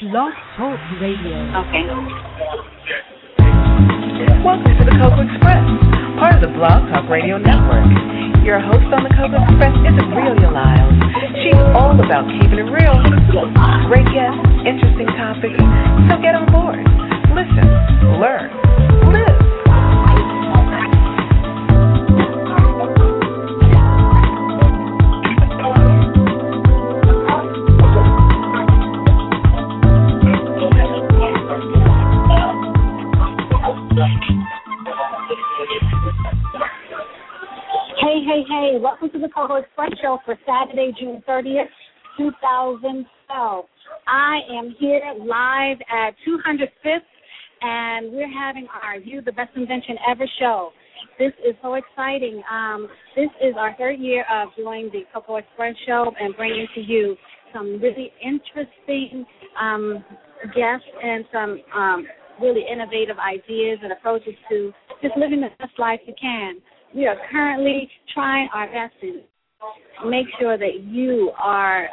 Blog Talk Radio. Okay. Welcome to the Cocoa Express, part of the Blog Talk Radio Network. Your host on the Cocoa Express is Aurelia Lyles. She's all about keeping it real. Great guests, interesting topics. So get on board. Listen, learn, live. Hey, welcome to the Cocoa Express Show for Saturday, June 30th, 2012. I am here live at 205th, and we're having our View the Best Invention Ever show. This is so exciting. This is our third year of doing the Cocoa Express show and bringing to you some really interesting guests and some really innovative ideas and approaches to just living the best life you can. We are currently trying our best to make sure that you are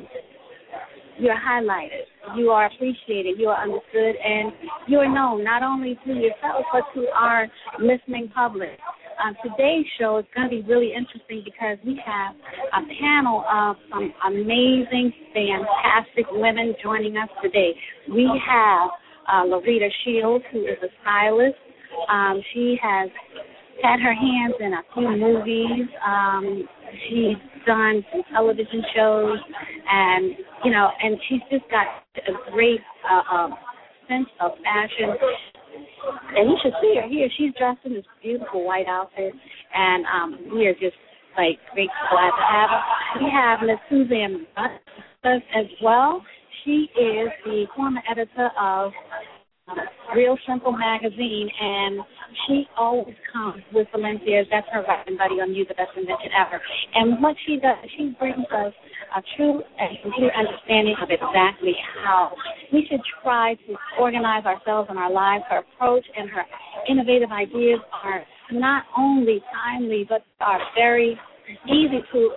you're highlighted, you are appreciated, you are understood, and you are known not only to yourself but to our listening public. Today's show is going to be really interesting because we have a panel of some amazing, fantastic women joining us today. We have Loretta Shields, who is a stylist. She has had her hands in a few movies. She's done some television shows, and and she's just got a great sense of fashion. And you should see her here. She's dressed in this beautiful white outfit, and we are just great glad to have her. We have Ms. Suzanne Butler as well. She is the former editor of Real Simple magazine, and she always comes with Valencia. That's her writing buddy on You, the Best Invention Ever. And what she does, she brings us a true and complete understanding of exactly how we should try to organize ourselves and our lives. Her approach and her innovative ideas are not only timely, but are very easy to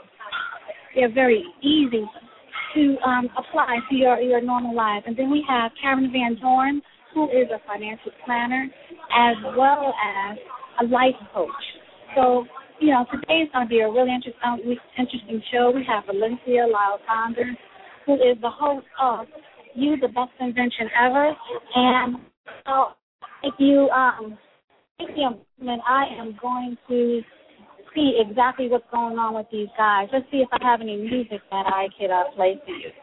apply to your normal life. And then we have Karen Van Dorn, who is a financial planner as well as a life coach. So, today's going to be a really interesting show. We have Valencia Lyles-Saunders, who is the host of You, the Best Invention Ever. And if you take me a moment, I am going to see exactly what's going on with these guys. Let's see if I have any music that I could play for you.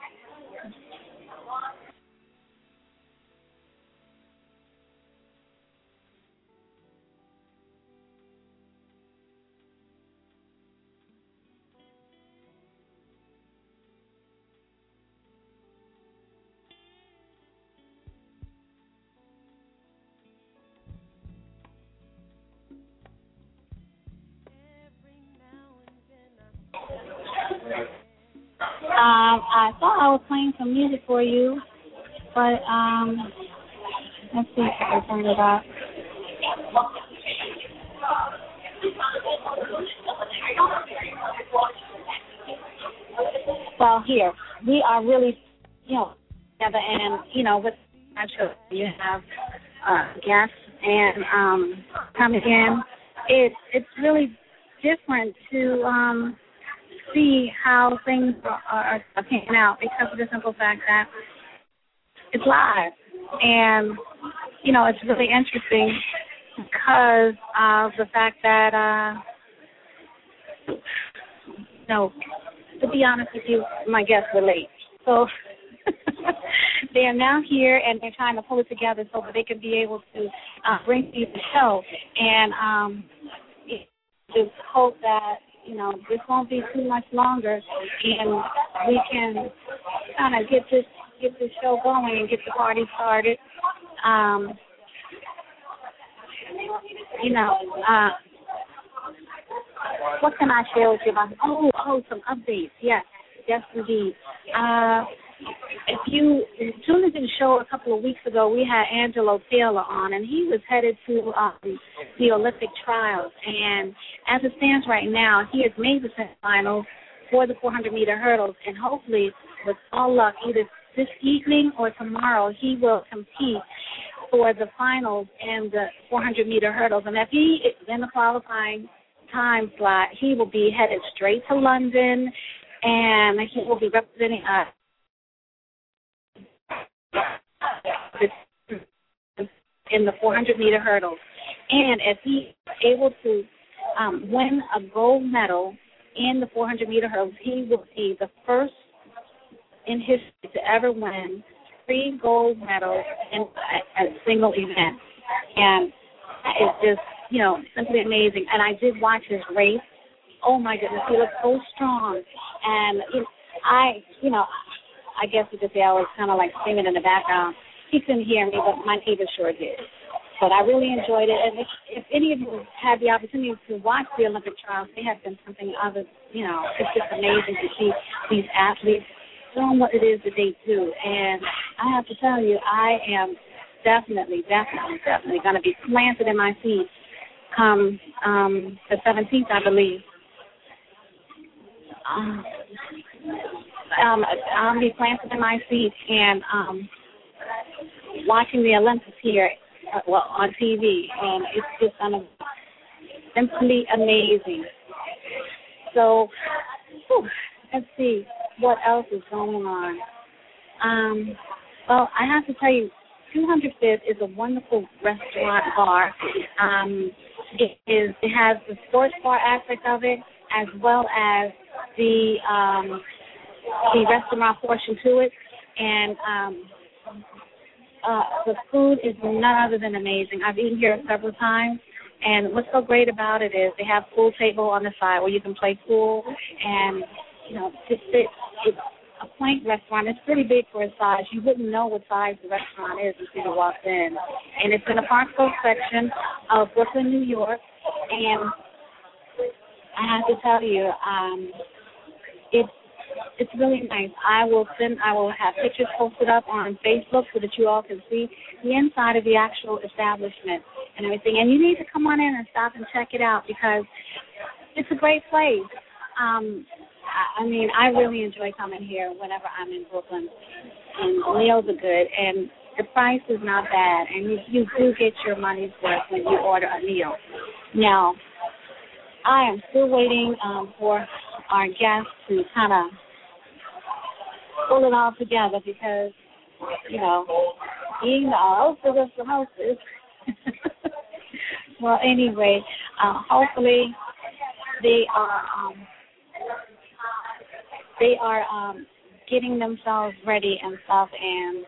I thought I was playing some music for you, but let's see if I can turn it up. Well, here, we are really, together, and, with actually you have guests and coming in. It's really different to see how things are panning out because of the simple fact that it's live. And, it's really interesting because of the fact that, to be honest with you, my guests were late. So they are now here, and they're trying to pull it together so that they can be able to bring you the show. And just hope that this won't be too much longer, and we can kind of get this show going and get the party started. What can I share with you about? Oh, some updates. Yes, indeed. If you tuned into the show a couple of weeks ago, we had Angelo Taylor on, and he was headed to the Olympic trials. And as it stands right now, he has made the semifinals for the 400-meter hurdles, and hopefully, with all luck, either this evening or tomorrow he will compete for the finals in the 400-meter hurdles. And if he is in the qualifying time slot, he will be headed straight to London, and he will be representing us in the 400-meter hurdles. And if he is able to win a gold medal in the 400-meter hurdles, he will be the first in history to ever win 3 gold medals in a single event. And that is just, simply amazing. And I did watch his race. Oh, my goodness, he looked so strong. And I guess you could say I was kind of like screaming in the background. He couldn't hear me, but my neighbor sure did. But I really enjoyed it. And if any of you had the opportunity to watch the Olympic trials, they have been something other, it's just amazing to see these athletes doing what it is that they do. And I have to tell you, I am definitely going to be planted in my seat come the 17th, I believe. I'll be planted in my seat and watching the Olympics here, on TV, and it's just simply amazing. So, let's see what else is going on. Well, I have to tell you, 205th is a wonderful restaurant bar. It has the sports bar aspect of it, as well as the restaurant portion to it, and the food is none other than amazing. I've eaten here several times, and what's so great about it is they have a pool table on the side where you can play pool, and it's a quaint restaurant. It's pretty big for its size. You wouldn't know what size the restaurant is until you walked in, and it's in the Park Slope section of Brooklyn, New York, and I have to tell you, it's really nice. I will have pictures posted up on Facebook so that you all can see the inside of the actual establishment and everything. And you need to come on in and stop and check it out because it's a great place. I really enjoy coming here whenever I'm in Brooklyn. And the meals are good, and the price is not bad, and you do get your money's worth when you order a meal. Now, I am still waiting for our guests to kind of pull it all together because, being the hostess of the hostess. Well, anyway, hopefully they are getting themselves ready and stuff, and,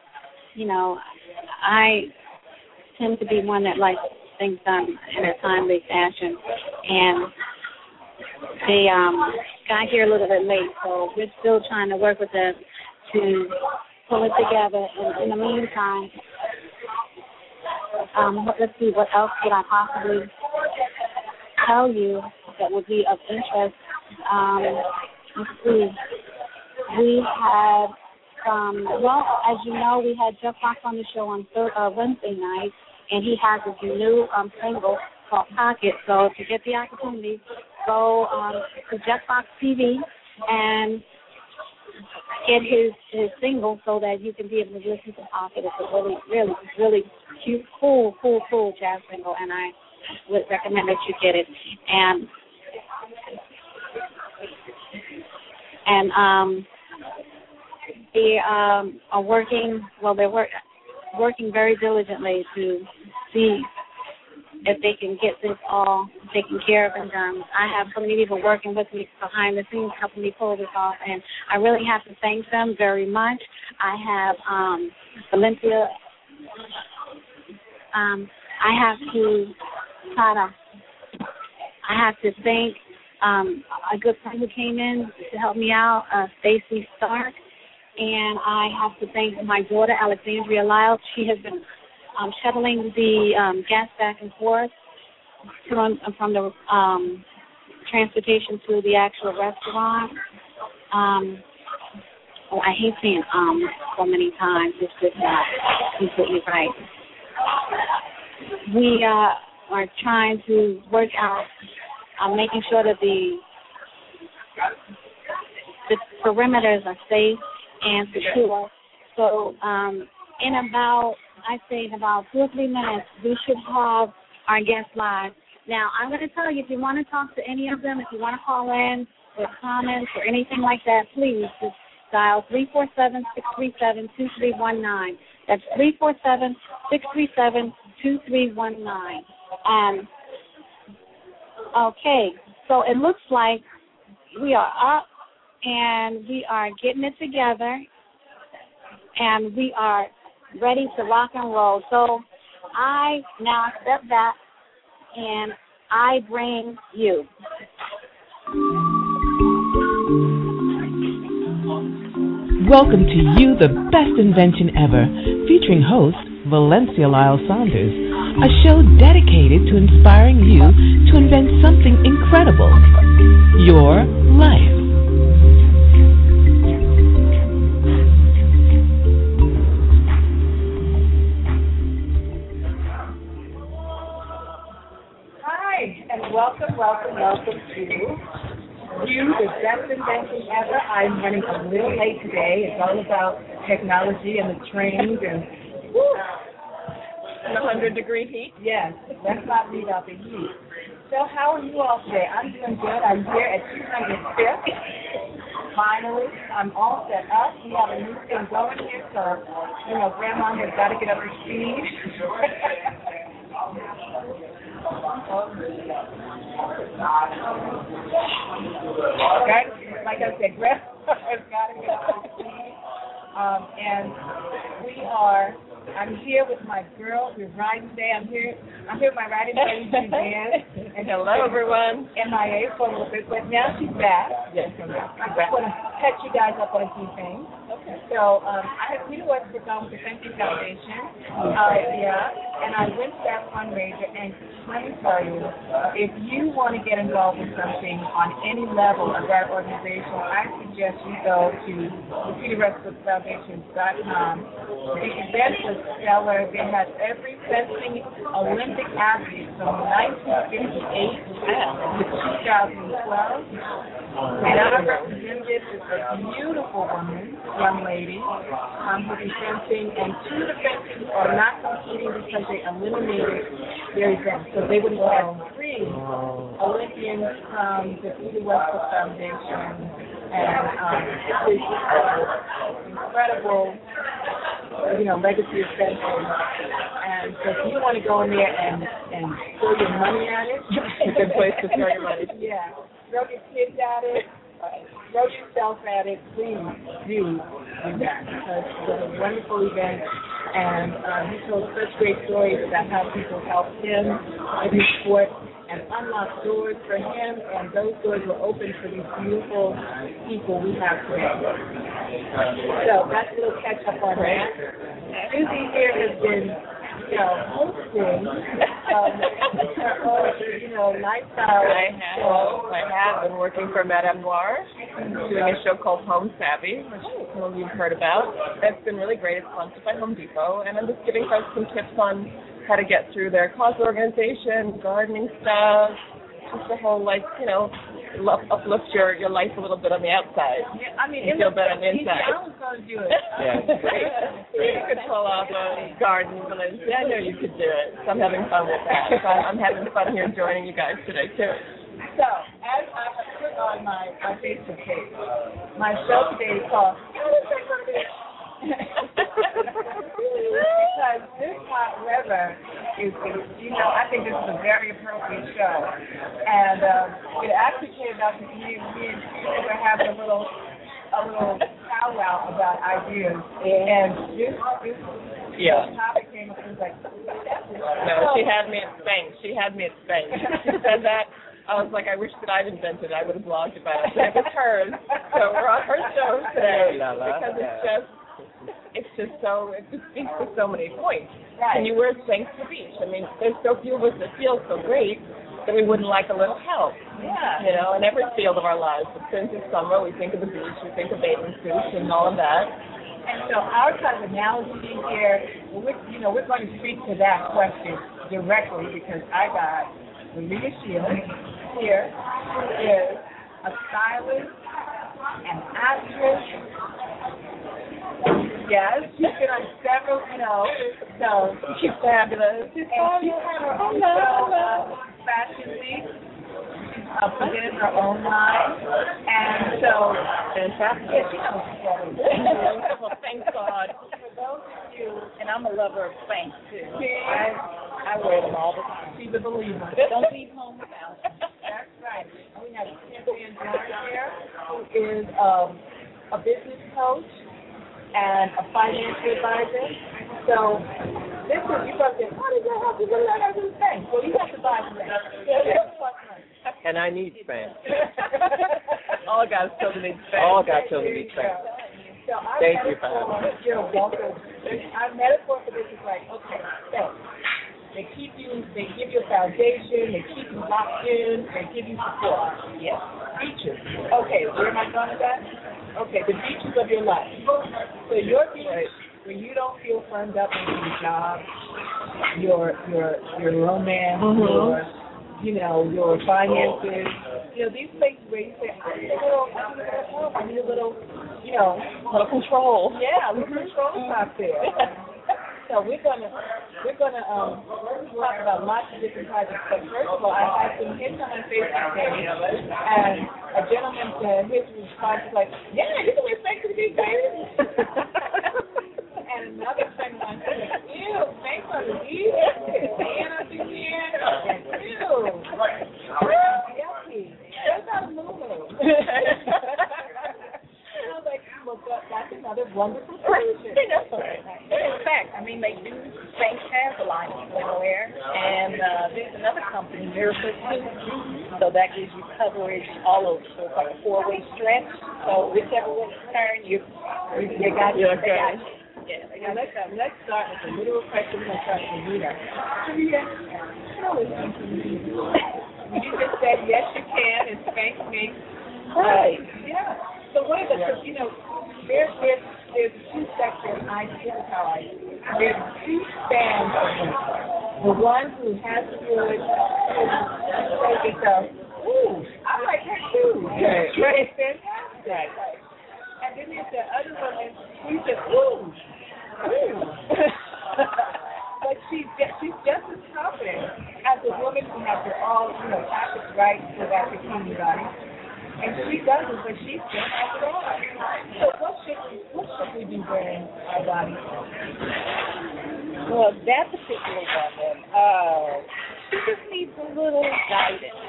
I tend to be one that likes things done in a timely fashion, and they got here a little bit late, so we're still trying to work with them to pull it together. And in the meantime, let's see, what else could I possibly tell you that would be of interest? Let's see. We had, as you know, we had Jeff Fox on the show on Wednesday night, and he has his new single called Pocket. So if you get the opportunity, go to Jeff Fox TV and get his single so that you can be able to listen to Pocket. It's a really, really, really cute, cool jazz single, and I would recommend that you get it. And they are working. Well, they're working very diligently to see if they can get this all taken care of and done. I have so many people working with me behind the scenes helping me pull this off, and I really have to thank them very much. I have Valencia. I have to thank a good friend who came in to help me out, Stacy Stark, and I have to thank my daughter, Alexandria Lyles. She has been shuttling the guests back and forth from the transportation to the actual restaurant. I hate saying so many times. It's just not completely right. We are trying to work out making sure that the perimeters are safe and secure So in about 2 or 3 minutes, we should have our guest live. Now, I'm going to tell you, if you want to talk to any of them, if you want to call in with comments or anything like that, please just dial 347-637-2319. That's 347-637-2319. And, okay, so it looks like we are up and we are getting it together and we are ready to rock and roll. So I now step back and I bring you. Welcome to You, the Best Invention Ever, featuring host Valencia Lyle Saunders, a show dedicated to inspiring you to invent something incredible, your life. Welcome to You, the Best Invention Ever. I'm running a little late today. It's all about technology and the trains and the 100-degree heat. Yes, let's not leave out the heat. So how are you all today? I'm doing good. I'm here at 205th. Finally, I'm all set up. We have a new thing going here, so, Grandma has got to get up to speed. Okay, like I said, Grandma has got to get up to speed. And I'm here with my girl who's riding today. I'm here with my riding buddy, Suzanne. And hello, everyone. MIA for a little bit, but now she's back. Yes, I'm back. I just want to catch you guys up on a few things. Okay. So I have Peter Westbrook on with the Thank You Foundation. And I went to that fundraiser, and let me tell you, if you want to get involved in something on any level of that organization, I suggest you go to the PeterWestbrookFoundation.com. The event was stellar. They had every fencing Olympic athlete from 1958 to 2012. And our representative is a beautiful woman, young lady, who's fencing, and two of the fencing are not competing because they eliminated their event. So they would have had 3 Olympians from the Peter Westbrook Foundation, and this incredible, legacy of fencing. And so if you want to go in there and throw your money at it, it's a good place to throw your money. Yeah. Throw your kids at it, throw yourself at it, please do that, because it was a wonderful event, and he told such great stories about how people helped him in his sport and unlocked doors for him, and those doors were open for these beautiful people we have today. So that's a little catch up on that. Susie here has been hosting lifestyle. I have been working for Madame Noir, doing a show called Home Savvy, which some of you've heard about. That's been really great. It's sponsored by Home Depot, and I'm just giving folks some tips on how to get through their cause organization, gardening stuff, just the whole, uplift your life a little bit on the outside. Yeah, I mean, you feel better on the inside. I was going to do it. Yeah, great. You could pull off a garden, and I know you could do it. So I'm having fun with that. So I'm having fun here joining you guys today, too. So, as I have put on my Facebook page, my show today is called because this hot weather is, I think this is a very appropriate show. And it actually came out to me and Peter were having a little powwow about ideas. And this topic came up and was like, no, she had me at Spanx. She said that. I was like, I wish that I'd invented it. I would have blogged about it. But it was hers. So we're on her show today because it just speaks to so many points. Right. And you wear Spanx to the beach. I mean, there's so few of us that feel so great that we wouldn't like a little help. Yeah. In every field of our lives. But since it's summer, we think of the beach, we think of bathing suits and all of that. And so our kind of analogy here, we're going to speak to that question directly because I got Maria Shields here, who is a stylist, an actress, Yes, she's been on several, so She's fabulous. and she had her own fashion week. Presented her own line, and so Fantastic. yeah, she knows. Well, thank God. For those of you, And I'm a lover of Spanx too. I I wear them all the time. she's a believer. Don't leave home without them. That's right. And we have Cynthia George here, who is a business coach and a financial advisor. So this is, you guys say, how did that happen? What did I do? Thanks. Well, you have to buy some things. And I need Spanx. All God's children need Spanx. All got children need Spanx. So our Thank you metaphor, for having me. you're welcome. Our metaphor for this is like, okay, thanks. They give you a foundation, they keep you locked in, they give you support. Yes. Beaches. Okay, where am I going with that? Okay, the beaches of your life. So your beach, where you don't feel burned up in your job, your romance, your finances. These places where you say, I need a little help, I need a little, little control. yeah, a little control out there. So we're gonna talk about lots of different projects. But first of all, I had some hits on my Facebook page, and a gentleman said his response was like, "Yeah, you can wear Spanx to the beach, baby." And another friend of mine said, "Ew, Spanx on the beach, man up in here, ew, yucky, that's not a moo-moo." I was like, well, that's another wonderful solution. In fact, I mean, they do Spanx has a line of swimwear, and there's another company, Miracle Suits, so that gives you coverage all over. So it's like a four-way stretch. So whichever way you turn, you got you. You're okay. Yeah. Now, let's start with a little question. We're going to start with Rita. Rita, you just said yes, you can, and Spanx makes. Right. Yeah. So what are there's two sections. This is how I do it. There's two stands of women. The one who has the good, who say yourself, ooh, I like that too. Right. It's fantastic. Right. And then there's the other woman who says, ooh. But she's just as confident as the woman who has her all, topics right for that bikini body. And she doesn't, but she still has it on. So what should we be wearing our body? Well, that particular woman, she just needs a little guidance.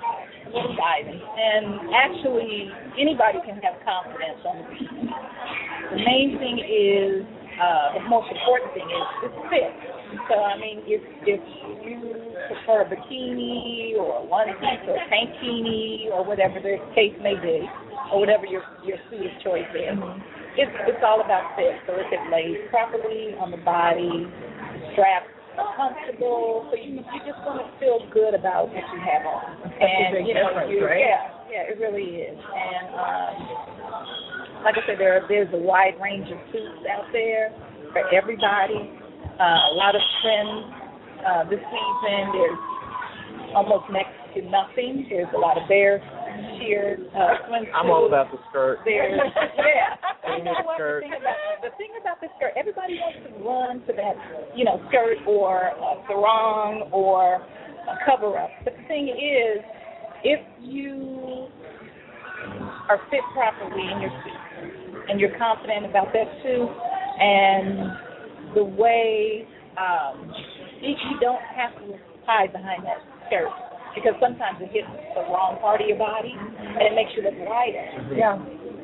And actually, anybody can have confidence on the beach. The main thing is, the most important thing is fit. So, I mean, if you prefer a bikini or a onesie or a tankini or whatever the case may be, or whatever your suit of choice is, it's all about fit. So if it lays properly on the body, straps comfortable, so you just want to feel good about what you have on. And right? Yeah, it really is. And like I said, there's a wide range of suits out there for everybody. A lot of trends this season. There's almost next to nothing. There's a lot of bare sheer swimsuits. I'm all about the skirt. There's I need a skirt. The thing about the skirt, everybody wants to run to that, skirt or a sarong or a cover-up. But the thing is, if you are fit properly in your suit and you're confident about that suit and the way you don't have to hide behind that skirt because sometimes it hits the wrong part of your body and it makes you look lighter. Yeah.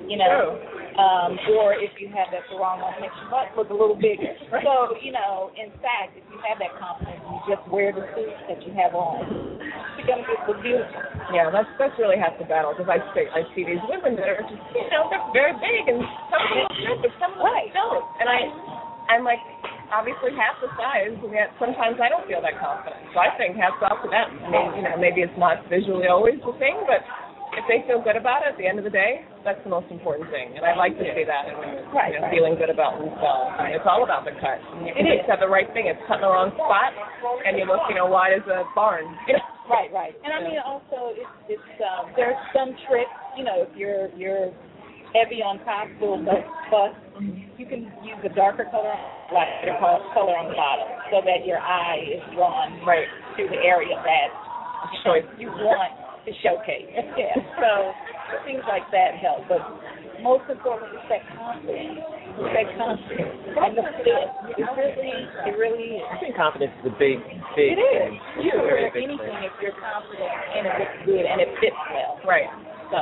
Or if you have that wrong one, it makes your butt look a little bigger. So, in fact, if you have that confidence, you just wear the suit that you have on. You're going to look beautiful. Yeah, that's really half the battle because I see these women that are just, they're very big and some of them look good, but some of them don't. And I'm like, obviously half the size, and yet sometimes I don't feel that confident. So I think hats off to them. I mean, maybe it's not visually always the thing, but if they feel good about it at the end of the day, that's the most important thing. And I like to see that in women, feeling good about themselves. I mean, it's all about the cut. And you can just have the right thing. It's cut in the wrong spot, and you look, wide as a barn. Right. And I mean, also, it's there's some tricks. If you're heavy on top, little bust. You can use a darker color, lighter color on the bottom, so that your eye is drawn Right. to the area that Choice. you want to showcase. Yeah. So things like that help, but most importantly, it's that confidence. It's that confidence and the fit. It really is. I think confidence is a big It is. thing. You It's a can very wear big anything thing. if you're confident and it looks good and it fits well. Right. So,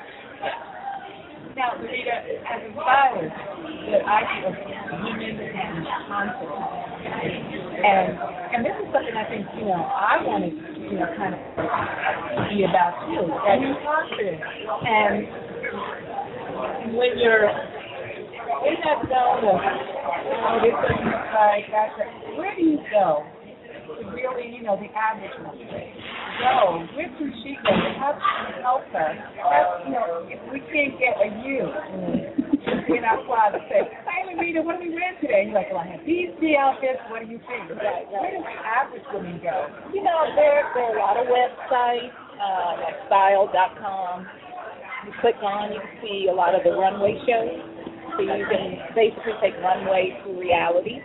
Now, Rita, as a stylist, the idea of women and confidence, and this is something I think, I want to, kind of be about too, that confidence. And when you're in that zone of, this doesn't look like that, where do you go to really, the average woman? So, where can she go? How can you help her? If we can't get a you in our closet, say, hey, Rita, what are we wearing today? You're like, well, I have these three outfits. What do you think? Right. Where does the average woman go? there are a lot of websites, like style.com. You click on, you can see a lot of the runway shows. So you can basically take runway to reality.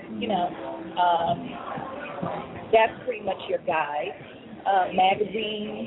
That's pretty much your guide. Magazines.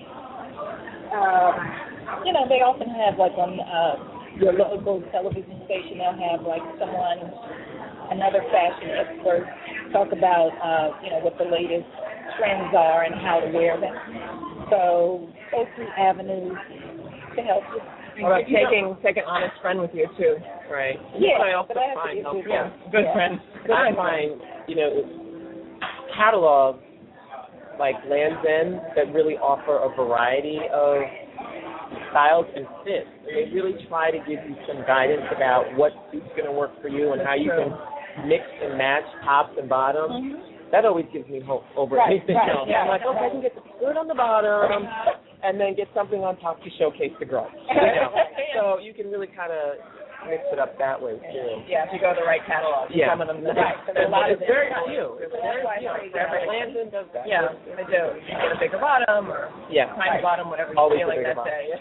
They often have like on your local television station, they'll have like another fashion expert talk about, what the latest trends are and how to wear them. So those two avenues to help you. Or take an honest friend with you too. Right. Yeah, I also but I have to find be a helpful. good friend. Good friend. I find, catalogs like Land's End that really offer a variety of styles and fits. And they really try to give you some guidance about what suit's going to work for you and how you can mix and match tops and bottoms. Mm-hmm. That always gives me hope over anything else. Yeah. I'm like, okay, I can get the skirt on the bottom and then get something on top to showcase the girl. So you can really kind of mix it up that way too. Yeah, if you go to the right catalog. Yeah. Some of them. Right. A lot of It's very few. It's very few. Land's End does that. Yeah, they do. You get a bigger bottom or tiny bottom, whatever you're Always feeling a bigger that day.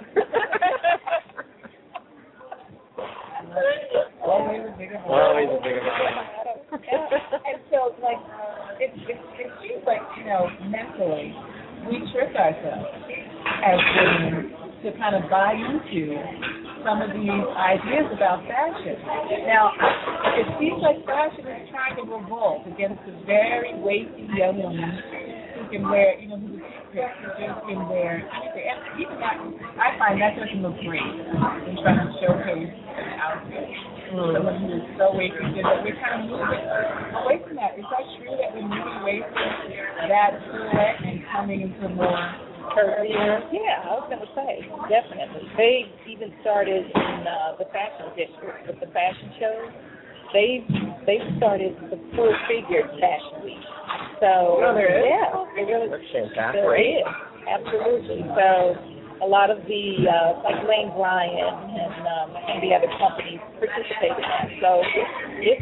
Always a bigger Always a bigger bottom. And so, it seems like, mentally, we trick ourselves as women to kind of buy into some of these ideas about fashion. Now, it seems like fashion is trying to revolt against the very waify young women who can wear, who just can wear anything. And even that, I find that doesn't look great in trying to showcase an outfit. Someone who is so waify, that we're kind of moving away from that. Is that true that we're moving away from that silhouette and coming into more curvier? Yeah, I was going to say, definitely. They even started in the fashion district with the fashion shows. They've started the full-figured fashion week. So, there is? Yeah, they really, That's fantastic. there is, absolutely. So, a lot of the, like Lane Bryant and the other companies participate in that. So, it's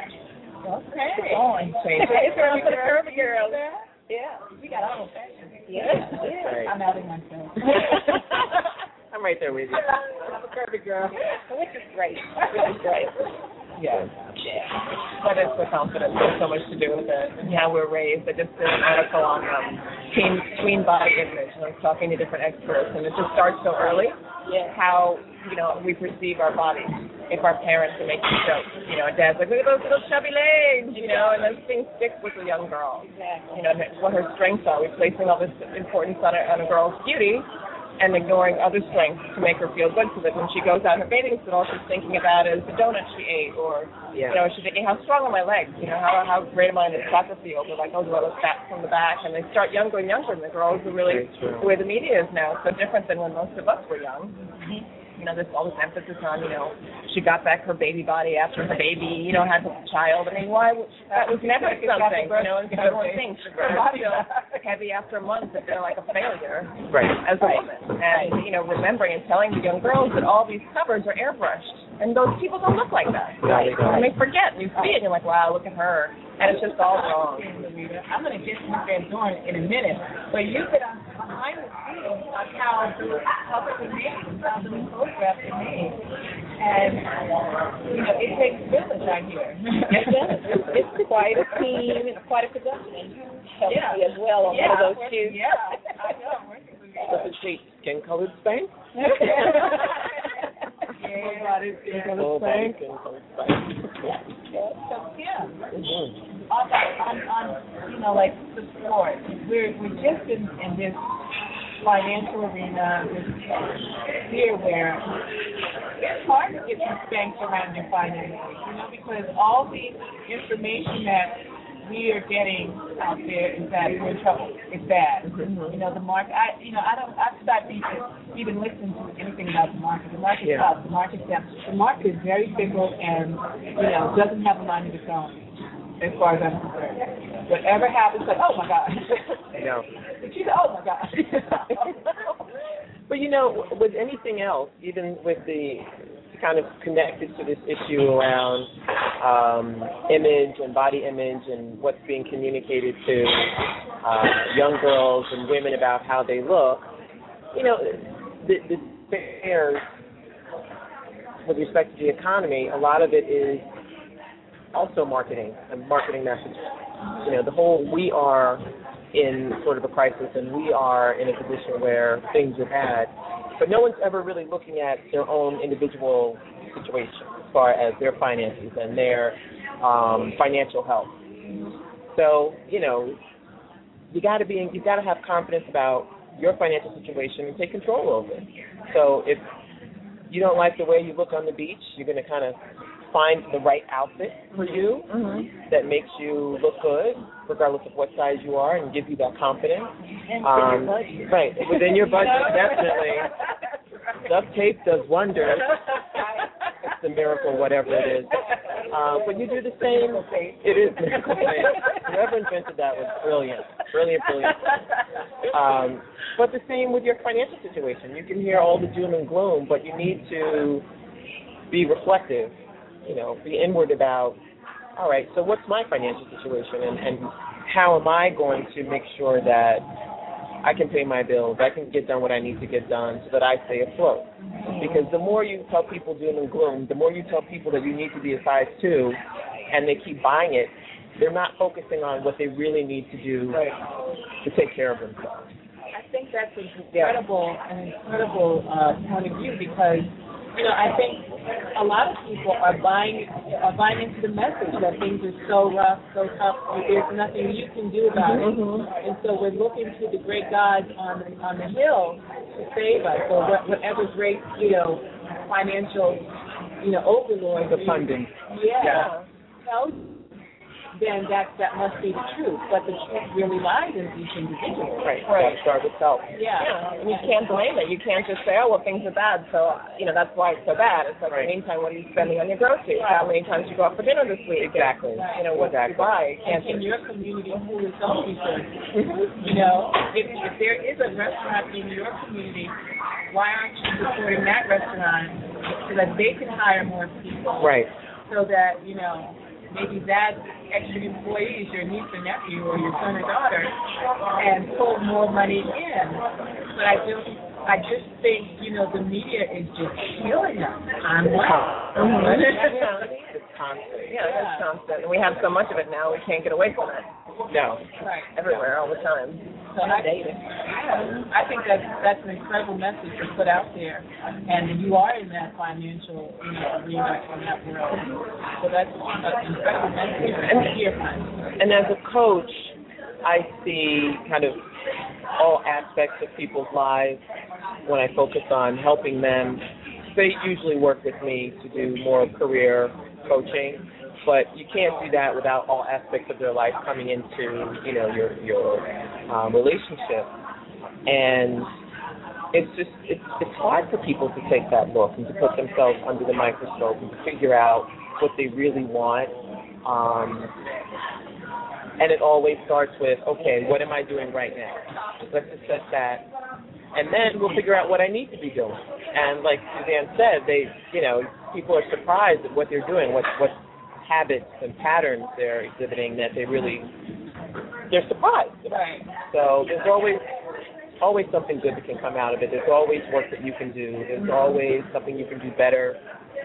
going. It's on for the curvy girls. Yeah. We got our own fashion. Yeah. Right. I'm outing myself. I'm right there with you. I'm a curvy girl. Which is great. Really great. Yeah. But it's the confidence. There's so much to do with it and how we're raised. I just did an article on tween body image, and I was talking to different experts, and it just starts so early. Yeah. How, we perceive our bodies. If our parents are making jokes, our dad's like, look at those little chubby legs, and those things stick with a young girl. Exactly. And what her strengths are. We're placing all this importance on a girl's beauty and ignoring other strengths to make her feel good, so that when she goes out in her bathing suit, all she's thinking about is the donut she ate, or she's thinking, how strong are my legs? How great am I in the soccer field? Or like, oh, do I look fat from the back? And they start younger and younger, and the girls are really the way the media is now. It's so different than when most of us were young. Mm-hmm. There's all this emphasis on, she got back her baby body after her baby, had a child. I mean, why? That was never something, everyone thinks the girls feel heavy after a month that they're like a failure as a woman. And, remembering and telling the young girls that all these covers are airbrushed. And those people don't look like that. And they forget. And you see it, and you're like, wow, look at her. And it's just all wrong. I'm going to get to Ms. Van Dorn in a minute. But you've been behind the scenes on how the covers are made, how the photographs are made. And, it takes a village, I hear. It does. It's quite a team. It's quite a production. And you helped me as well on one of those shoots. Yeah, I know. I'm working with you. Does it shape skin-colored Spanx? Full body Skin-colored Spanx. So, yeah. Mm-hmm. On like support, we're just in this financial arena, this sphere where it's hard to get some spanks around your finances, because all the information that we are getting out there is that we're in trouble. It's bad. Mm-hmm. The market. I've stopped even listening to anything about the market. The market's up. The market's down. The market is very fickle and doesn't have a line of its own, as far as I'm concerned. Whatever happens, like, oh my God. I know. Oh my God. But with anything else, even with the kind of connected to this issue around image and body image and what's being communicated to young girls and women about how they look, the fares with respect to the economy, a lot of it is also marketing and marketing messages. The whole we are in sort of a crisis and we are in a position where things are bad, but no one's ever really looking at their own individual situation as far as their finances and their financial health. So, you've got to have confidence about your financial situation and take control over it. So if you don't like the way you look on the beach, you're going to kind of find the right outfit for you that makes you look good, regardless of what size you are, and give you that confidence. And within your budget. Right, within your budget, definitely. Duct tape does wonders. It's a miracle, whatever it is. But you do the same. It is miracle tape. Whoever invented that was brilliant. Brilliant. But the same with your financial situation. You can hear all the doom and gloom, but you need to be reflective. Be inward about, all right, so what's my financial situation and how am I going to make sure that I can pay my bills, I can get done what I need to get done so that I stay afloat. Because the more you tell people doom and gloom, the more you tell people that you need to be a size 2 and they keep buying it, they're not focusing on what they really need to do to take care of themselves. I think that's an incredible point of view because, I think a lot of people are buying into the message that things are so rough, so tough, there's nothing you can do about it. And so we're looking to the great gods on the hill to save us, or whatever great, financial, overlord. The funding. Tells then that must be the truth. But the truth really lies in each individual. Right. Start with self. Yeah. And you can't blame it. You can't just say, oh, well, things are bad, so, that's why it's so bad. It's like, in the meantime, what are you spending on your groceries? How many times you go out for dinner this week? Exactly. What do you buy? And in your community, who is those people? If there is a restaurant in your community, why aren't you supporting that restaurant so that they can hire more people? Right. So that, maybe that extra employee is your niece or nephew or your son or daughter and pull more money in. But I just think, the media is just killing us. It's constant. It's constant. And we have so much of it now, we can't get away from it. No. Right. Everywhere, all the time. So I think that's an incredible message to put out there. And you are in that financial arena in that world. So that's an incredible message to hear from. And as a coach, I see kind of all aspects of people's lives when I focus on helping them. They usually work with me to do more career coaching, but you can't do that without all aspects of their life coming into, your relationship. And it's hard for people to take that look and to put themselves under the microscope and to figure out what they really want. And it always starts with, okay, what am I doing right now? Let's assess that. And then we'll figure out what I need to be doing. And like Suzanne said, people are surprised at what they're doing, what habits and patterns they're exhibiting that they're surprised about. Right. So there's always something good that can come out of it. There's always work that you can do. There's always something you can do better.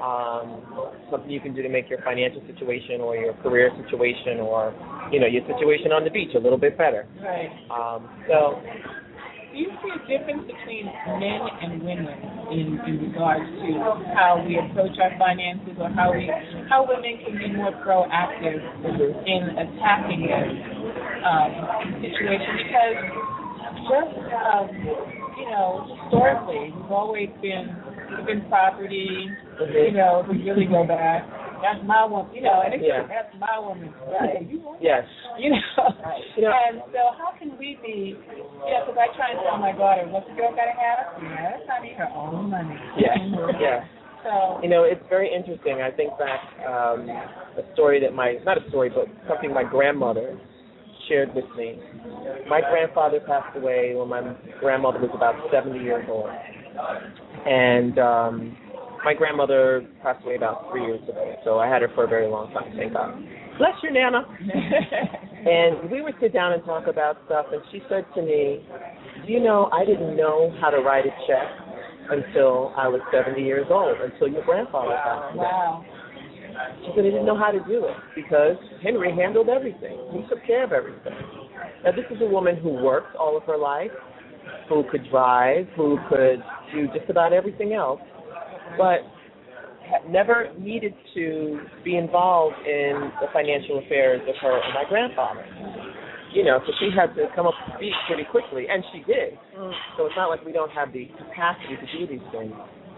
something you can do to make your financial situation or your career situation or, your situation on the beach a little bit better. Right. So. Do you see a difference between men and women in regards to how we approach our finances, or how women can be more proactive in attacking this situation? Because just historically, we've always been property. We really go back. That's my woman, and that's my woman, right? Yes. And so how can we be, because I try and tell my daughter, what's the girl got to have? Yes, honey, her own money. Yeah. So. It's very interesting. I think back a story that not a story, but something my grandmother shared with me. My grandfather passed away when my grandmother was about 70 years old. And my grandmother passed away about 3 years ago, so I had her for a very long time, thank God. Bless you, Nana. And we would sit down and talk about stuff, and she said to me, I didn't know how to write a check until I was 70 years old, until your grandfather passed away. Wow. She said, I didn't know how to do it because Henry handled everything. He took care of everything. Now, this is a woman who worked all of her life, who could drive, who could do just about everything else, but never needed to be involved in the financial affairs of her and my grandfather. So she had to come up to speed pretty quickly, and she did. So it's not like we don't have the capacity to do these things.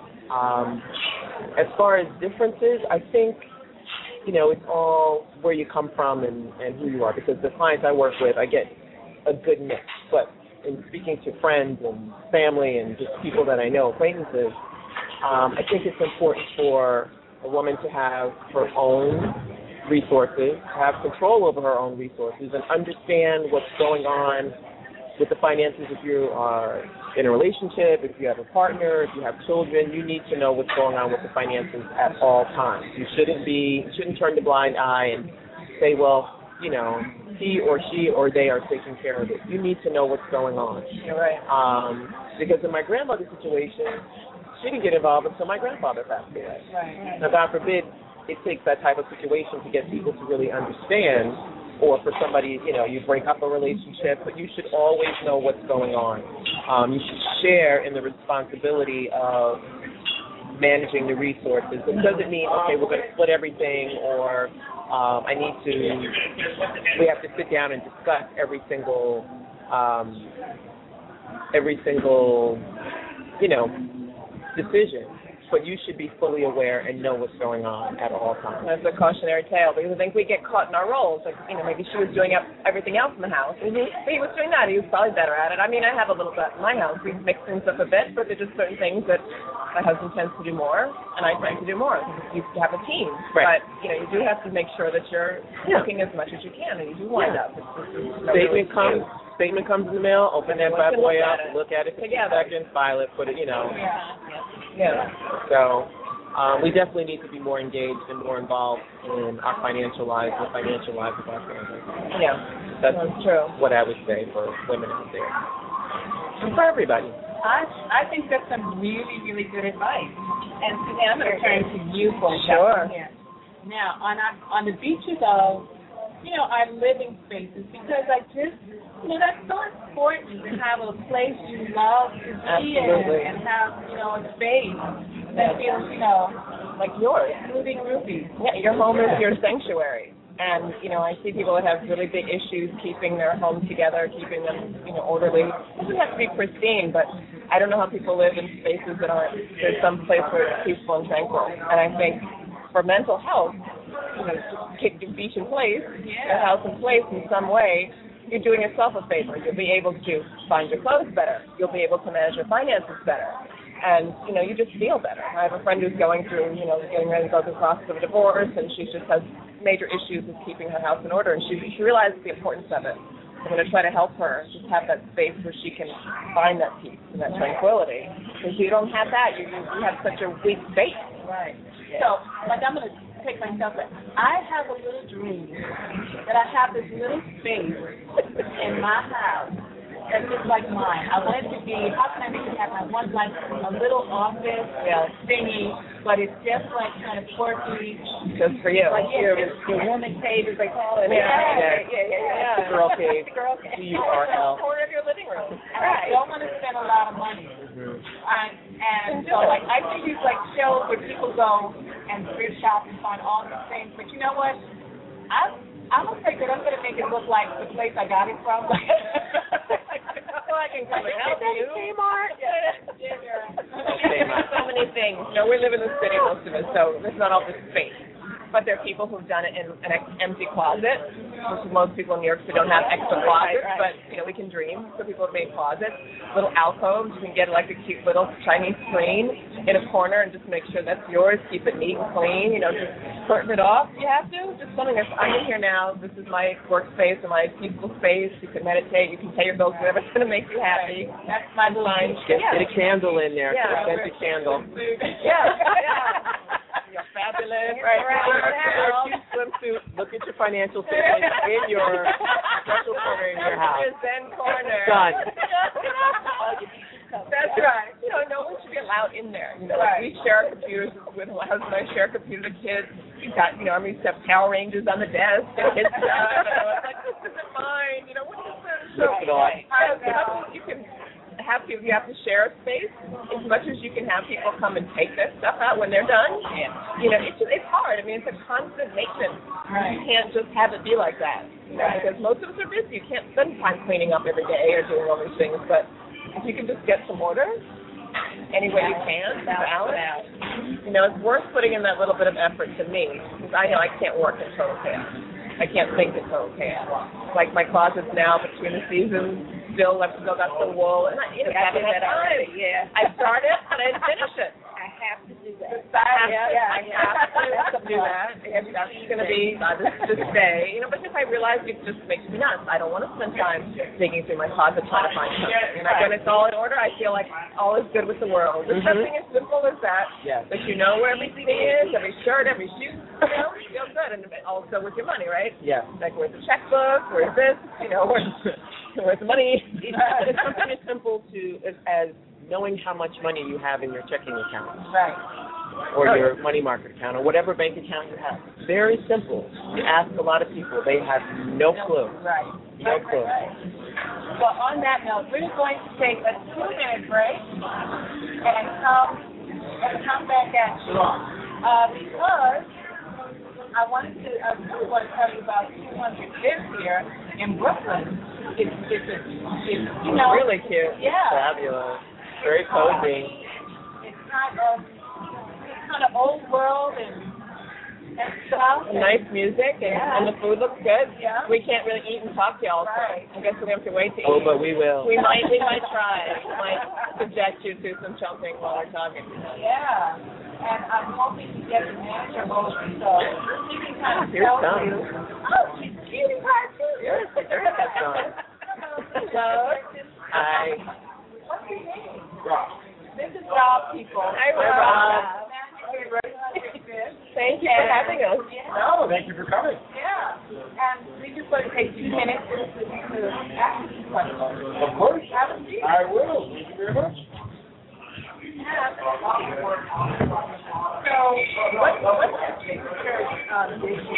As far as differences, I think, it's all where you come from and who you are, because the clients I work with, I get a good mix. But in speaking to friends and family and just people that I know, acquaintances, I think it's important for a woman to have her own resources, have control over her own resources, and understand what's going on with the finances. If you are in a relationship, if you have a partner, if you have children, you need to know what's going on with the finances at all times. You shouldn't turn the blind eye and say, well, he or she or they are taking care of it. You need to know what's going on. You're right. Because in my grandmother's situation, she didn't get involved until my grandfather passed away. Right. Now, God forbid, it takes that type of situation to get people to really understand, or for somebody, you break up a relationship, but you should always know what's going on. You should share in the responsibility of managing the resources. It doesn't mean, okay, we're going to split everything, or we have to sit down and discuss every single decision. But you should be fully aware and know what's going on at all times. That's a cautionary tale, because I think we get caught in our roles. Like, maybe she was doing everything else in the house, but he was doing that. He was probably better at it. I mean, I have a little bit in my house. We mix things up a bit, but there's just certain things that my husband tends to do more, and I tend to do more. You have a team. Right. But, you do have to make sure that you're cooking as much as you can, and you do wind up. Statement comes in the mail, open that bad boy up, look at it, take it back in, file it, put it, Yeah. So we definitely need to be more engaged and more involved in our financial lives, the financial lives of our families. Yeah, that's true. What I would say for women out there. And for everybody. I think that's some really, really good advice. And Suzanne, I'm going to turn to you for a Sure. second here. Now, on the beaches of, our living spaces, because I just, that's so important to have a place you love to be in and have, a space that feels, like yours. Moving roofie. Yeah, your home is your sanctuary. And, I see people that have really big issues keeping their home together, keeping them, orderly. It doesn't have to be pristine, but I don't know how people live in spaces that aren't, there's some place where it's peaceful and tranquil. And I think for mental health, just keep your beach in place, your house in place in some way, you're doing yourself a favor. You'll be able to find your clothes better. You'll be able to manage your finances better. And, you just feel better. I have a friend who's going through, getting ready to go through the process of a divorce, and she just has major issues with keeping her house in order, and she realizes the importance of it. I'm going to try to help her just have that space where she can find that peace and that tranquility. Because you don't have that, you have such a weak space. Right. So, I'm going to take myself back. I have a little dream that I have this little space in my house that's just like mine. I want it to be, how can I make it happen? I want like a little office thingy, but it's just like kind of quirky. Just for you. Like, The woman cave, as they call it. Yeah. The girl cave. Girl cave. GURL. Corner of your living room. And I don't want to spend a lot of money. And so like I see these like shows where people go and thrift shop and find all these things, but you know what? I'm afraid that I'm going to make it look like the place I got it from. So I can come and help you. Kmart. So many things. You know, we live in the city, most of us, so there's not all this space. But there are people who've done it in an empty closet, which most people in New York City don't have extra closets, but, you know, we can dream. So people have made closets, little alcoves. You can get, like, a cute little Chinese screen in a corner and just make sure that's yours. Keep it neat and clean, you know, just curtain it off. You have to. Just something that's, I'm in here now. This is my workspace or my peaceful space. You can meditate. You can pay your bills, whatever's going to make you happy. That's my line. Get a candle in there. Yeah. Get a scented candle. Yeah. You're fabulous. Right. Cute swimsuit. Look at your financial statements in your special corner in your house. Your Zen corner. Done. That's right. You know, no one should be allowed in there. You know, like we share our computers with my husband. I share a computer with kids. We've got, you know, I mean, we have Power Rangers on the desk and kids stuff. And I was like, this isn't mine. You know, what is this? So, you can have people, you have to share a space as much as you can have people come and take their stuff out when they're done. You know, it's hard. I mean, it's a constant maintenance. You can't just have it be like that. You know, because most of us are busy. You can't spend time cleaning up every day or doing all these things. But if you can just get some order any way you can, balance. You know, it's worth putting in that little bit of effort to me, because I know I can't work in total chaos. I can't think in total chaos. Like my closets now between the seasons, still have to build up the wool, and I haven't had time. I started, but I didn't finish it. I have to do that. I have to do that. That's going to be this day. You know, but if I realize it just makes me nuts. I don't want to spend time digging through my closet trying to find something. And when it's all in order, I feel like all is good with the world. There's something as simple as that. Yes. That you know where everything is, every shirt, every shoe. You know, you feel good, and also with your money, right? Yes. Like where's the checkbook? Where's this? You know, where's the money? It's something as simple as knowing how much money you have in your checking account. Right. Or your money market account, or whatever bank account you have. Very simple. You ask a lot of people, they have no clue. Right. No clue. So on that note, we're going to take a 2-minute break and come back at you. Because I really want to tell you about 205th here in Brooklyn. It's you know, really cute. Yeah. Fabulous. Very cozy. It's kind of old world and stuff. Nice music and the food looks good. Yeah. We can't really eat and talk to y'all, so I guess we're going to have to wait to eat. Oh, but we will. We might try. We might subject you to some jumping while we're talking. Yeah. And I'm hoping to get the manager over, so she can kind of Here's tell some. you. Oh, she's cutie pie too. Yes, there's that song. Hello. Hi. What's your name? Rob. This is Rob, people. Hi, Rob. Thank you for having us. No, thank you for coming. Yeah. And we just want to take 2 minutes to ask you questions. Of course. Have a seat. I will. Thank you very much. So, what's that signature dish you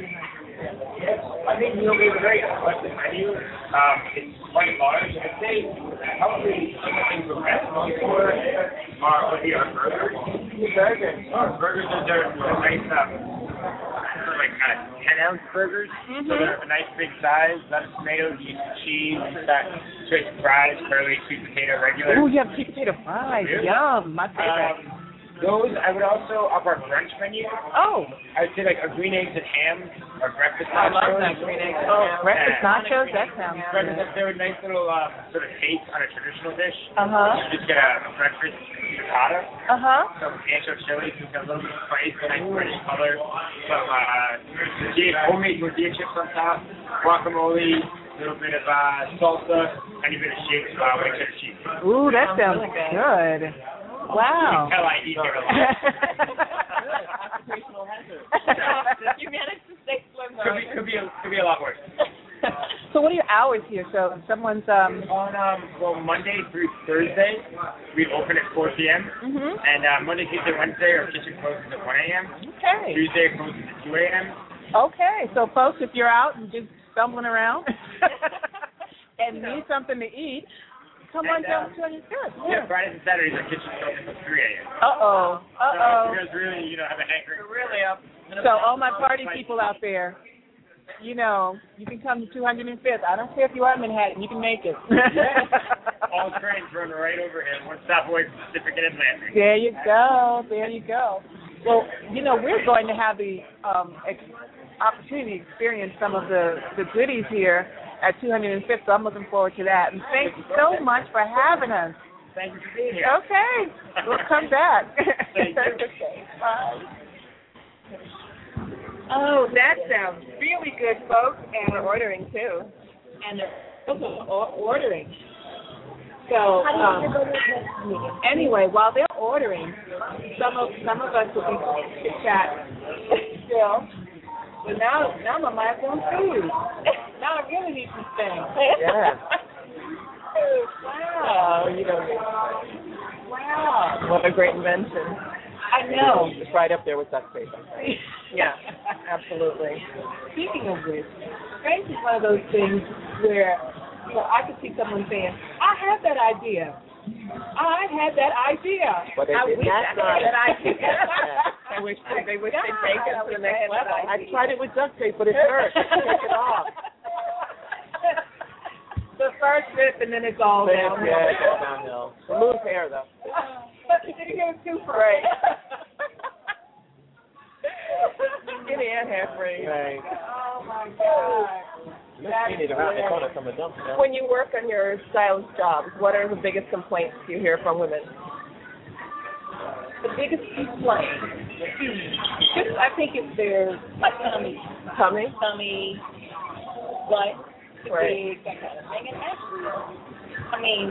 I think you'll be great. I like the menu. It's quite large. I'd say probably some of the things we're best known for would be our burgers. Burgers. Our burgers are nice, like 10-ounce burgers. So they're a nice big size. Lettuce, tomatoes, cheese, got sweet fries, curly, sweet potato, regular. Oh, you have sweet potato fries. Yum. My favorite. Those, I would also up our brunch menu. Oh. I would say like a green eggs and ham or breakfast I nachos. love that green eggs. Breakfast nachos? That sounds good. They're a nice little sort of take on a traditional dish. Uh-huh. You just get a breakfast piccata. Uh-huh. Some ancho chili, some a little bit of spice, a nice reddish color. Some homemade tortilla chips on top. Guacamole. A little bit of salsa. Tiny bit of shaved white cheddar cheese. Ooh, that sounds good. Wow. Hell, I eat here a lot. You managed to stay slim though. Could be a lot worse. So what are your hours here? So if someone's Well, Monday through Thursday, we open at 4 p.m. And Monday, Tuesday, Wednesday, our kitchen closes at 1 a.m. Okay. Tuesday closes at 2 a.m. Okay. So folks, if you're out and just stumbling around and need something to eat, come on down to 205th. Yeah, Fridays and Saturdays, our kitchen's open until 3 a.m. Uh-oh. So if you guys really, have a hankering. Really up. So all my party people out there, you can come to 205th. I don't care if you are in Manhattan, you can make it. All trains run right over here, one stop away from Pacific and Atlantic. There you go. There you go. Well, we're going to have the opportunity to experience some of the goodies here at 205th, so I'm looking forward to that. And thank you so much for having us. Thank you for being here. Okay. We'll come back. Thank you. Okay. Bye. Oh, that sounds really good, folks. And we're ordering, too. And they're also ordering. So, anyway, while they're ordering, some of us will be chit-chat still. But now I'm on my own food. Now I really need some things. Yeah. Wow. Wow. What a great invention. I know. It's right up there with duct tape. Yeah, absolutely. Speaking of which, space is one of those things where I could see someone saying, I had that idea. I had that idea. But they I did wish not I had try. that idea. I wish they'd take it to the next level. I tried it with duct tape, but it hurt. Take it off. The first rip, and then it's all down. Yeah, it goes downhill. Remove hair, though. Did you get a tooth right? Skinny and half-free. Right. Oh, my God. You need around the corner from a dump. When you work on your stylist jobs, what are the biggest complaints you hear from women? The biggest complaint, I think it's their tummy, butt, Right. big, that kind of thing. And actually, I mean,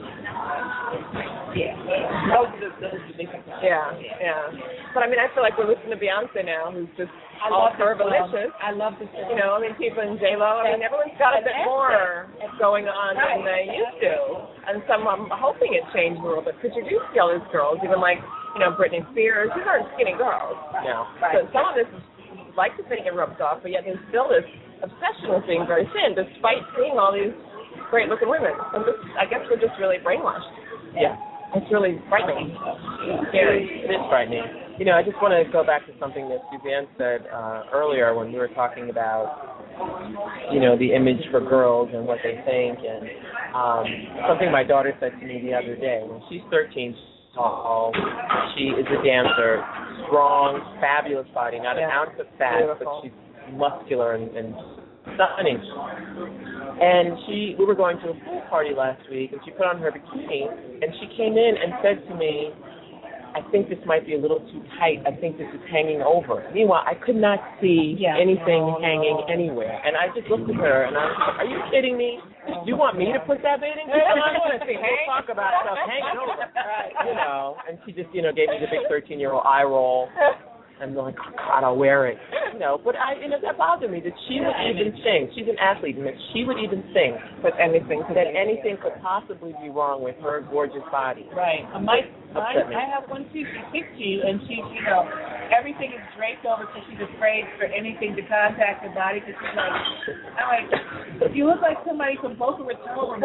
those are the big complaints. Yeah. But I mean, I feel like we're listening to Beyonce now, who's just all fergalicious. I love this. People in J-Lo, everyone's got a bit more going on than they used to. And I'm hoping it changed a little bit, because you do see all these girls, even like, Britney Spears, these aren't skinny girls. No. So some of this is like to think it rubs off, but yet there's still this obsession with being very thin, despite seeing all these great-looking women. And I guess we're just really brainwashed. Yeah. It's really frightening. Scary. It is frightening. I just want to go back to something that Suzanne said earlier when we were talking about, the image for girls and what they think. And something my daughter said to me the other day. When she's 13, she's tall, she is a dancer, strong, fabulous body, not an ounce of fat, but she's muscular and stunning. And we were going to a pool party last week, and she put on her bikini, and she came in and said to me, I think this might be a little too tight. I think this is hanging over. Meanwhile, I could not see anything hanging anywhere. And I just looked at her, and I was like, are you kidding me? Do you want me to put that bathing suit on? I want to see. We'll talk about stuff hanging over. And she just, gave me the big 13-year-old eye roll. I'm like, oh, God, I'll wear it. But that bothered me that she would even think, she's an athlete, and that she would even think that anything could possibly be wrong with her gorgeous body. Right. I have one too. She's 60, and she's, everything is draped over because she's afraid for anything to contact her body. Because she's like, you look like somebody from Boca Raton.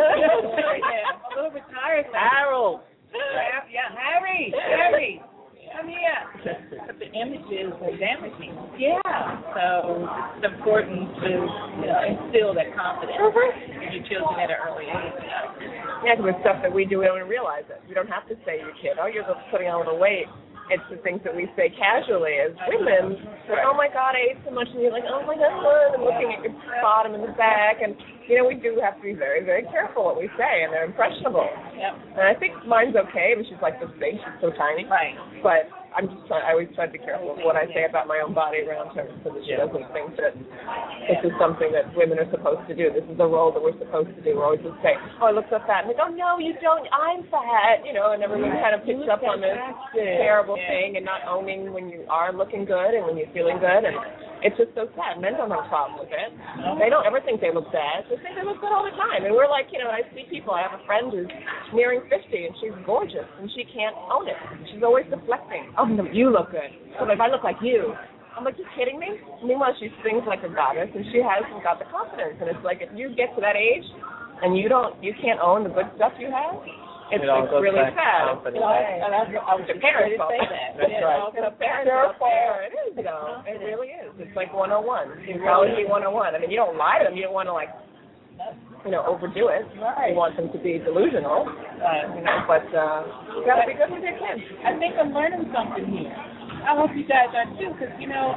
A little retired. Harold. Yeah, Harry. Come here. But the images are damaging. Yeah. So it's important to instill that confidence in your children at an early age. Yeah, because it's stuff that we do, we don't even realize it. We don't have to say to your kid, oh, you're just putting on a little weight. It's the things that we say casually as women. Like, oh, my God, I ate so much. And you're like, oh, my God, I'm looking at your bottom and the back. And, we do have to be very, very careful what we say. And they're impressionable. Yep. And I think mine's okay, but she's like this big. She's so tiny. Right. But I always try to be careful of what I say about my own body around her so that she doesn't think that this is something that women are supposed to do. This is a role that we're supposed to do. We're always just say, oh, I look so fat. And they go, no, you don't. I'm fat. And everyone kind of picks up on this terrible thing and not owning when you are looking good and when you're feeling good. And it's just so sad. Men don't have a problem with it. They don't ever think they look bad. They think they look good all the time. And we're like, I see people. I have a friend who's nearing 50, and she's gorgeous, and she can't own it. She's always deflecting. Oh, no, you look good. So if I look like you, I'm like, you kidding me? Meanwhile, she sings like a goddess, and she hasn't got the confidence. And it's like, if you get to that age, and you can't own the good stuff you have, it's really sad. And I was your parents say that. That's right. The parents it is, though. It really is. It's like 101. Psychology 101. I mean, you don't lie to them. You don't want to, overdo it. Right. You want them to be delusional. But you got to be good with your kids. I think I'm learning something here. I hope you guys are too, because,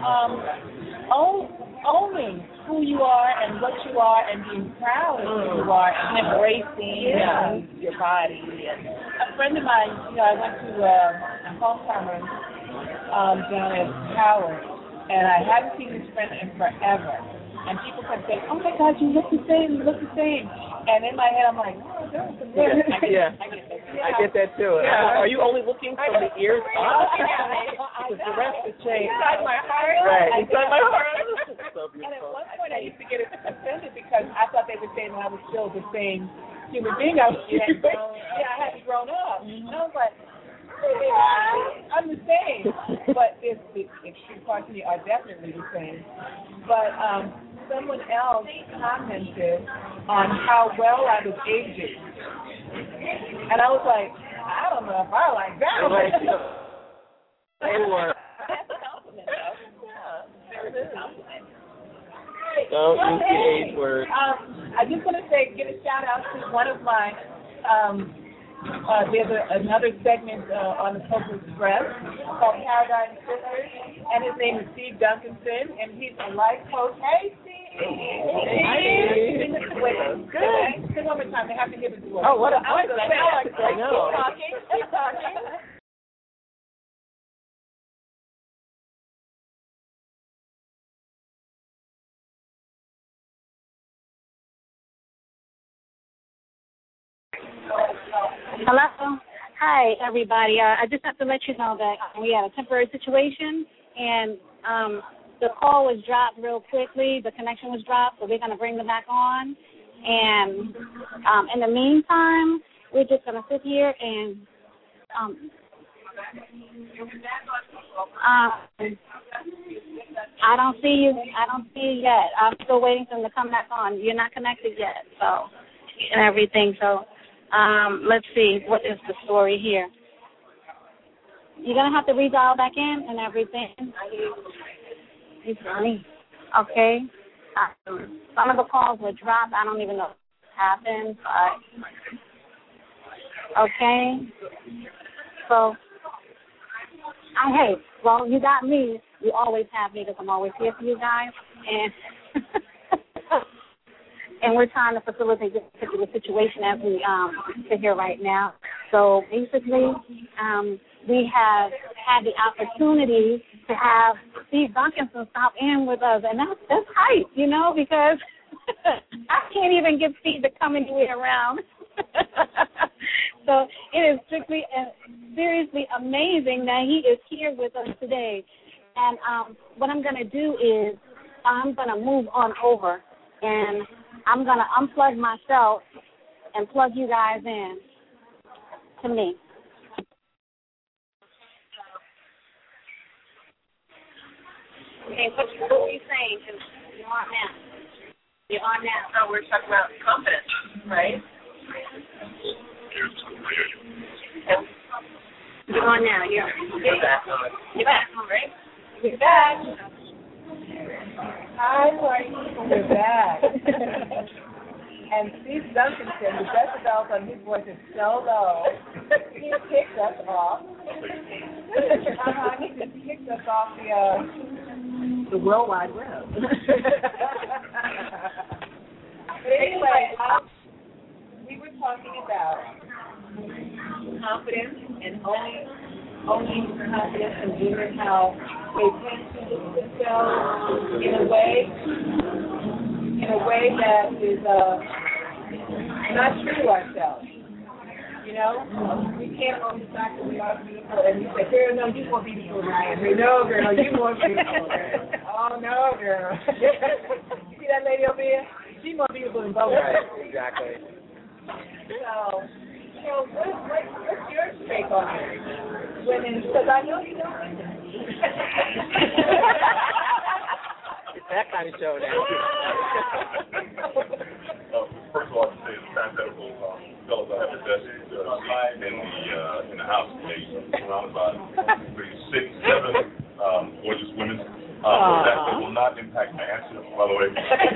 owning who you are and what you are and being proud of who you are and embracing your body. And a friend of mine, I went to a homecoming down at Howard, and I hadn't seen this friend in forever. And people kept saying, oh, my God, you look the same, And in my head, I'm like, oh, that's a good. I get that, too. Yeah. Are you only looking from the ears up? Because the rest is changed. Inside my heart. Right, inside my heart. And at one point, I used to get offended because I thought they were saying that I was still the same human being I was. I hadn't grown up. And I was like, I'm the same. But the extreme parts of me are definitely the same. But someone else commented on how well I was aging. And I was like, I don't know if I like that. That's a compliment, though. Yeah, it is a compliment. Don't use the age word. I just want to give a shout out to one of my. There's another segment on the Coastal Express called Paradigm Sisters, and his name is Steve Duncanson, and he's a life coach. Hey, Steve. Hey. Good. Say one more time. They have to give it to us. Oh, what a voice! I know. Keep talking. Hello. Hi, everybody. I just have to let you know that we had a temporary situation, and the call was dropped real quickly. The connection was dropped, so we're going to bring them back on. And in the meantime, we're just going to sit here and I don't see you. I don't see you yet. I'm still waiting for them to come back on. You're not connected yet, so and everything. So. Let's see, what is the story here? You're going to have to redial back in and everything. Okay. Some of the calls were dropped. I don't even know what happened, but okay. So, hey, well, you got me. You always have me because I'm always here for you guys. And and we're trying to facilitate this particular situation as we sit here right now. So basically, we have had the opportunity to have Steve Duncanson stop in with us, and that's hype, because I can't even get Steve to come anywhere around. So it is strictly and seriously amazing that he is here with us today. And what I'm going to do is I'm going to move on over, and I'm going to unplug myself and plug you guys in to me. Okay, what were you saying? You're on now. So we're talking about confidence, right? You're on now. You're back. You're back, right? You're back. Hi, Marty. We're back. And Steve Duncanson, the decibels on his voice is so low, he kicked us off. He kicked us off the World Wide Web. But anyway, we were talking about confidence and owning confidence and women, how they tend to look at themselves in a way that is not true to ourselves. We can't own the fact that we are beautiful, and you say, girl, no, you're more beautiful than I am. No, girl, you're more beautiful. Oh, no, girl. See that lady over here? She's more beautiful than both of us. Right, exactly. So what's your take on it? Women, because I know you don't. It's that kind of show now. First of all, I have to say it's parenthetical. Fellas, I have the best seat in the house today, surrounded by 6, 7 gorgeous women. That will not impact my answer, by the way.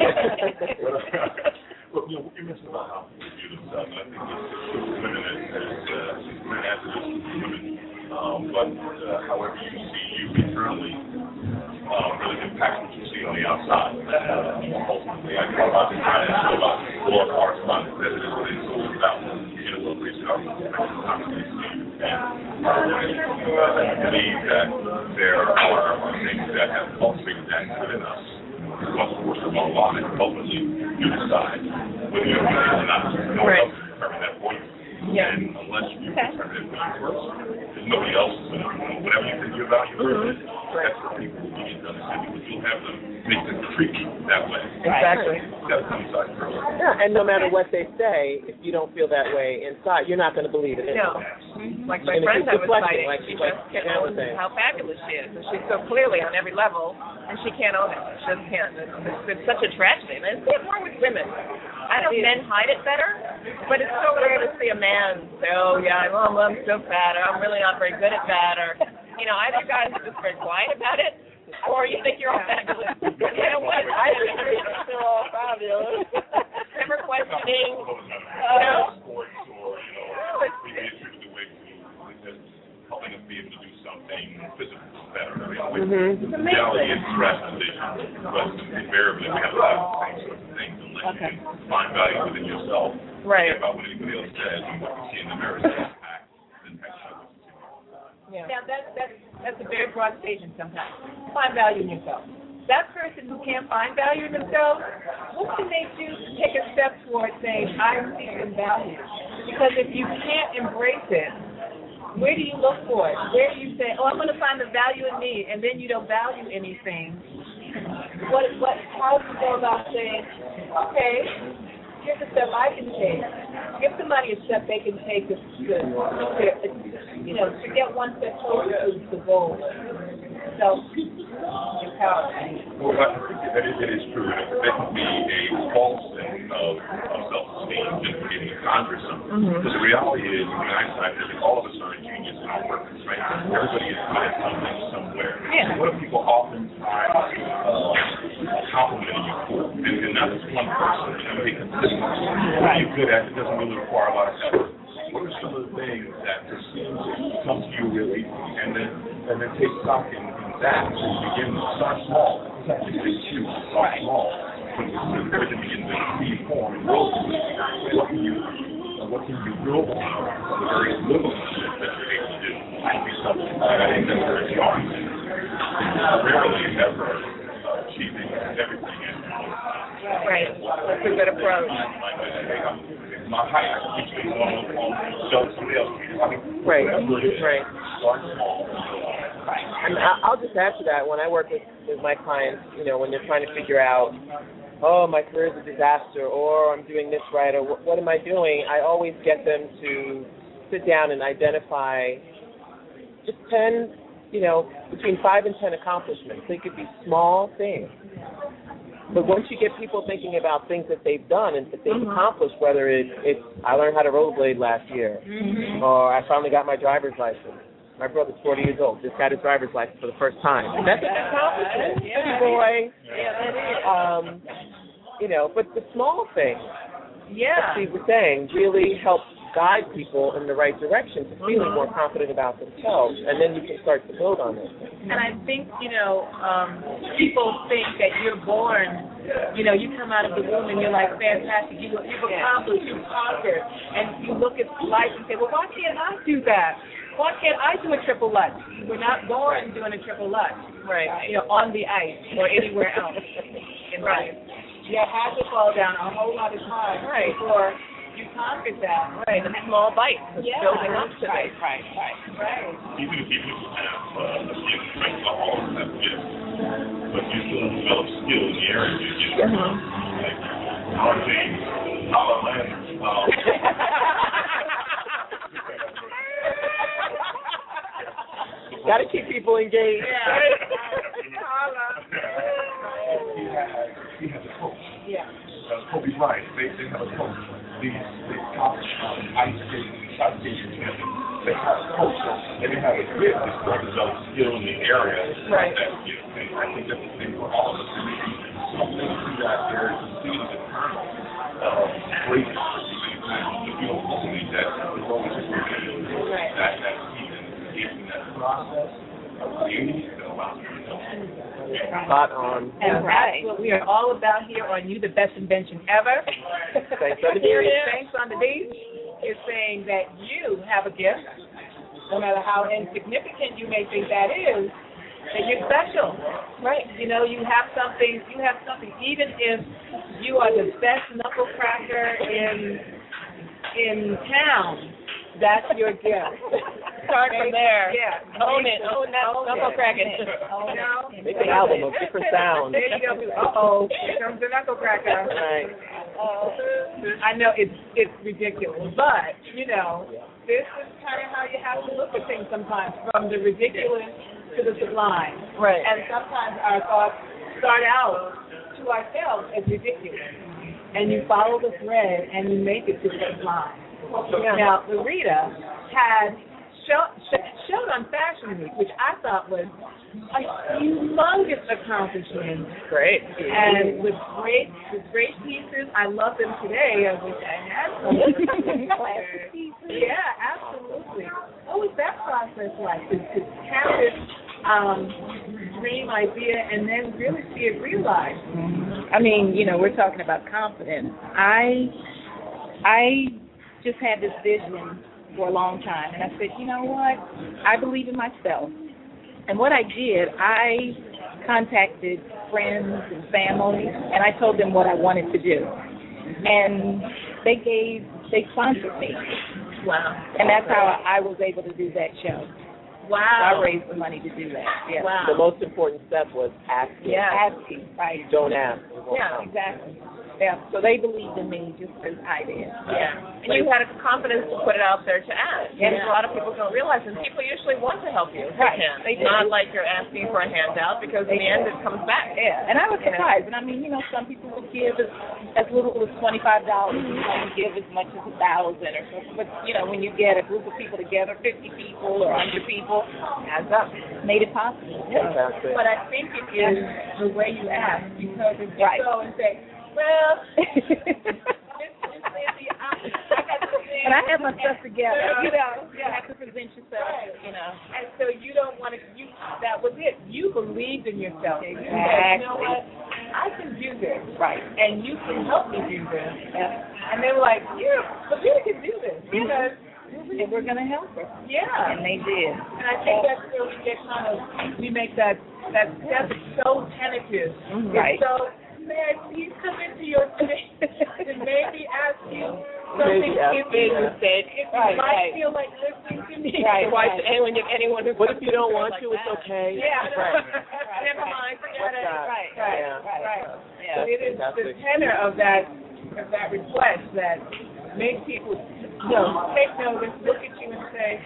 Look, you mentioned about how people view themselves, and I think it's women as answer this to women. But however you see you internally really impacts what you see on the outside. Ultimately, I care about trying to show about more correspondence as it is what it is all about. Reaching out to the conversation. And I believe that there are things that have cultivated that within us. Once the course of our lives, ultimately, you decide whether you're going to or not. No one else can determine that for you. Yeah. And unless you determine it for you first, there's nobody else who's going to do it. Whatever you think your value is, that's what people will need to understand, because you'll have them make them treat you that way. Exactly. That's inside first. Yeah, and no matter what they say, if you don't feel that way inside, you're not going to believe it. No. Like my friend I was fighting, she just can't own saying. how fabulous she is. And she's so clearly on every level, and she can't own it. She just can't. It's such a tragedy. And it's more with women. I know men hide it better, but it's so rare to see a man say, oh, yeah, I'm so fat, or I'm really not very good at that, or, either guys are just very quiet about it, or you think you're all fabulous. You know what? I think they're all fabulous. Never questioning, helping us be able to do something physical better. It's amazing. Reality is rationalization, but invariably we have a lot of the same sorts of things unless you can find value within yourself. Right. About what anybody else says and what you see in the mirror impact what you see. Now that's a very broad statement sometimes. Find value in yourself. That person who can't find value in themselves, what can they do to take a step towards saying, I'm seeking value? Because if you can't embrace it, where do you look for it? Where do you say, I'm going to find the value in me, and then you don't value anything? How do you go about saying, okay, here's a step I can take. Give somebody a step they can take to get one step closer to the goal. Self-empowerment. Well, I think that it is true. There can be a false sense of self-esteem just getting conjure something. Because the reality is, in the hindsight, all of us are a genius in our work, right? Everybody is good at something somewhere. Yeah. What do people oftentimes complimenting you for? And not just one person, they consistently. What are you good at? It doesn't really require a lot of effort. What are some of the things that just seem to come to you really easy, and then take stock in that and begin to start small. It's actually big, huge, start small. But to begin to see form and grow. What can you build on the various little things that you're able to do? Might be something that I think that's very strong. Rarely ever achieving everything. Right. That's a good approach. My height, I can keep things on show somebody else. Right. Right. Start small. And I'll just add to that, when I work with my clients, when they're trying to figure out, oh, my career is a disaster, or I'm doing this right, or what am I doing, I always get them to sit down and identify just 10, between 5 and 10 accomplishments. They could be small things. But once you get people thinking about things that they've done and that they've accomplished, whether it's I learned how to rollerblade last year, or I finally got my driver's license. My brother's 40 years old, just got his driver's license for the first time. That's an accomplishment. Good boy. But the small things, as Steve was saying, really help guide people in the right direction to feeling more confident about themselves, and then you can start to build on it. And I think, people think that you're born, you come out of the womb and you're like, fantastic, you've accomplished, you've conquered, and you look at life and say, well, why can't I do that? Why can't I do a triple Lutz? We're not born doing a triple Lutz, right? On the ice or anywhere else in life. You had to fall down a whole lot of times before you conquered that. Right, and small bites, Yeah. building up to Right. Even if you have a gift, like all of them have gifts, but you still develop skill in the area you get. Like our James, Holland Landers. Got to keep people engaged. He has a coach. Yeah. Kobe Bryant, they have a coach. These college ice skating champions, they have a coach. And they have a gift to start to develop skill in the area. Right. That gift. And I think that's the thing for all of us. Something to that area to see the kernel of greatness. If you don't cultivate that, it's always just that even that process of creating and allowing yourself. Spot on. And that's what we are all about here on You, the Best Invention Ever. Thanks on the Here beach. is Thanks on the Beach is saying that you have a gift, no matter how insignificant you may think that is, that you're special. Right. You know, you have something, even if you are the best knuckle cracker in town, that's your gift. Start from there. Yeah. Own it. Own that knuckle cracking. Make an album of different sounds. There you go. Uh-oh. Here comes the knuckle cracker. Right. I know it's ridiculous, but, you know, this is kind of how you have to look at things sometimes, from the ridiculous to the sublime. Right. And sometimes our thoughts start out to ourselves as ridiculous. And you follow the thread and you make it to the sublime. Now, Larita had showed on Fashion Week, which I thought was a humongous accomplishment. Great. And with great pieces. I love them today. I wish I had some. Classic pieces. Yeah, absolutely. What was that process like to have this dream idea and then really see it realized? I mean, you know, we're talking about confidence. I just had this vision for a long time, and I said, you know what? I believe in myself. And what I did, I contacted friends and family, and I told them what I wanted to do. And they sponsored me. Wow. And that's how I was able to do that show. Wow. So I raised the money to do that. Yeah. Wow. The most important step was asking. Yeah, asking. Right. Don't ask. Yeah, exactly. Yeah, so they believed in me just as I did. Yeah. And you had a confidence to put it out there to ask. Yeah. And a lot of people don't realize, and people usually want to help you. Right. They not like you're asking for a handout, because in the end it comes back. Yeah, and I was surprised. And I mean, you know, some people would give as little as $25, and some give as much as $1,000 or something. But, you know, when you get a group of people together, 50 people or 100 people, adds up. Made it possible. Yeah. But I think it is the way you ask, because if you go and say, well, and I have my stuff together. You know, you have to present yourself, you know. And so you don't want to, that was it. You believed in yourself. Exactly. You said, you know what, I can do this. Right. And you can help me do this. Yeah. And they were like, yeah, but we can do this. Because and we're going to help her. Yeah. And they did. And I think that's where we get we make that step so tentative. Right. It's so, may I please come into your space and maybe ask you something if you might feel like listening to me. Right. Why should anyone give anyone who What if you don't want to? It's okay. Yeah. Right. Never mind. Forget it. Right. So it is the tenor of that request that makes people take notice, look at you and say,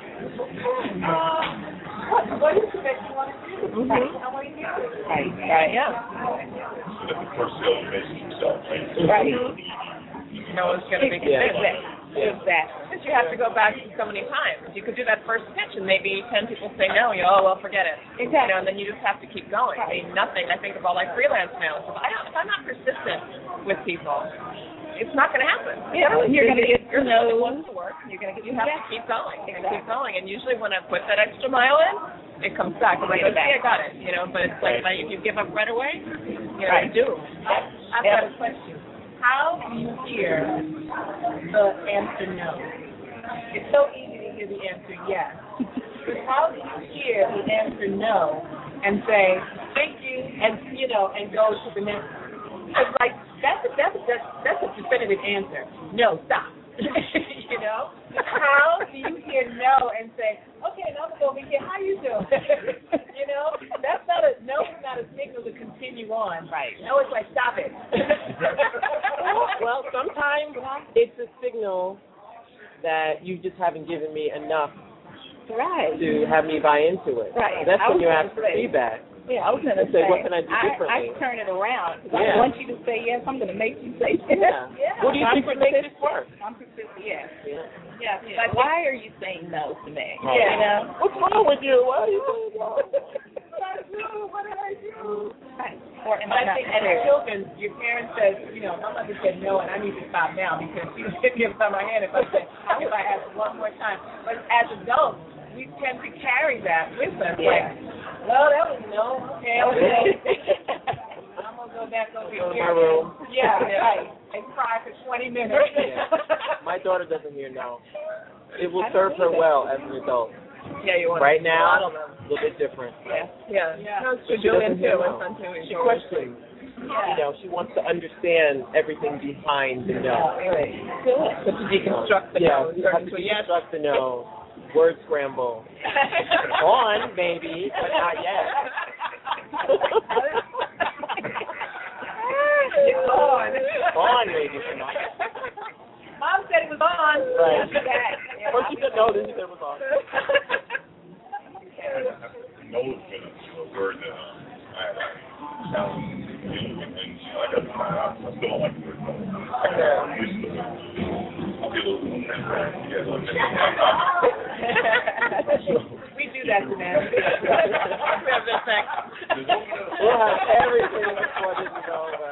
what is it that you want to do? I want to do it. Right. Yeah. So that the first sale you make is yourself, right? Right. No one's going to be convinced. Exactly. Because you have to go back so many times. You could do that first pitch, and maybe 10 people say no. Well, forget it. Exactly. You know, and then you just have to keep going. I mean, nothing. I think of all freelance mail. If I'm not persistent with people, it's not going to happen. Yeah, you're going to get to wants to work. You're going to get. You have to keep going and keep going. And usually, when I put that extra mile in, it comes back. I'm like, okay, I got it. You know, but it's like if you give up right away, you know, you do. I've got a question. How do you hear the answer no? It's so easy to hear the answer yes. But how do you hear the answer no and say thank you and and go to the next? It's like that's a definitive answer. No, stop. You know? How do you hear no and say, okay, now I'm over here, how you doing? You know? That's not a, no is not a signal to continue on. Right. No, it's like, stop it. Well, sometimes it's a signal that you just haven't given me enough to have me buy into it. Right. That's when you gonna ask for say, feedback. Yeah, I was going to Say, say, what can I do differently? I turn it around. Yeah. I want you to say yes, I'm going to make you say yes. Yeah. What do you think would make this work? I'm persistent, yes. Yeah. Yeah. Like, why are you saying no to me? Right. You know? What's wrong with you? Why are you saying no? What did I do? Right. Or am But I not I think as clear? children, your parents says, you know, my mother said no, and I need to stop now because she was hit me upside my head if I asked one more time. But as adults, we tend to carry that with us. Yeah. Like, well, that was no. Okay. I'm gonna go back over Go to here. my room. Yeah, right. And cry for 20 minutes. Yeah. My daughter doesn't hear no. It will serve her well as an adult. Yeah, you want Right to now, model them. a little bit different. Yeah. Yeah. So She Julian doesn't hear too. no. My son too. She questions. You know, she wants to understand everything behind the no. Good. So to deconstruct the Yeah, no, you have turn to into a yes. deconstruct the no. Word scramble. On, baby, but not yet. It's on. On, baby, but not yet. Mom said it was on. Right. Yeah. First you said no, then you said it was on. No has been a word that I challenge you and like I still don't like the word no. I'll be a little more We do that to them. We have this thing. We'll have everything before this is over.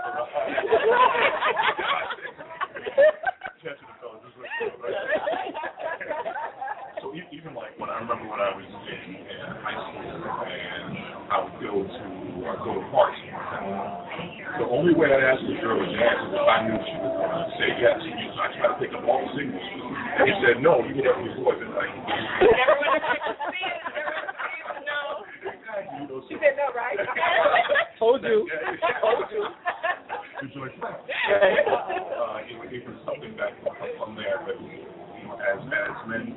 So even like when I remember when I was in high school and I would go to parties. The only way I'd ask the girl to dance is if I knew she was going to say yes. So I tried to pick up all the signals. And he said no. You get up your voice and like. She said no, right? Told you. Told you. It was something that from there that as men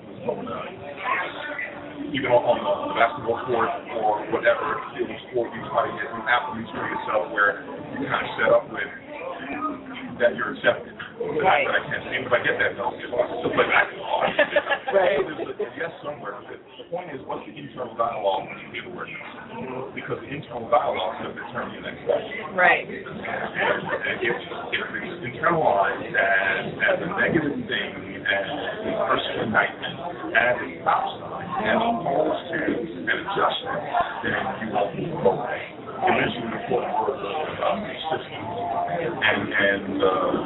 even on the basketball court or whatever field sport you try to get some athletes for yourself where you kind of set up with that you're accepted. Right. But I can't see if I get that, no, I still play basketball. Right. So there's a yes somewhere. The point is, what's the internal dialogue when you hear the word no? Because the internal dialogue is going to determine your next step. Right. And if it's internalized as a negative thing, as a personal indictment, as a stop sign, as opposed to an adjustment, then you won't move forward. You mentioned the important word about persistence and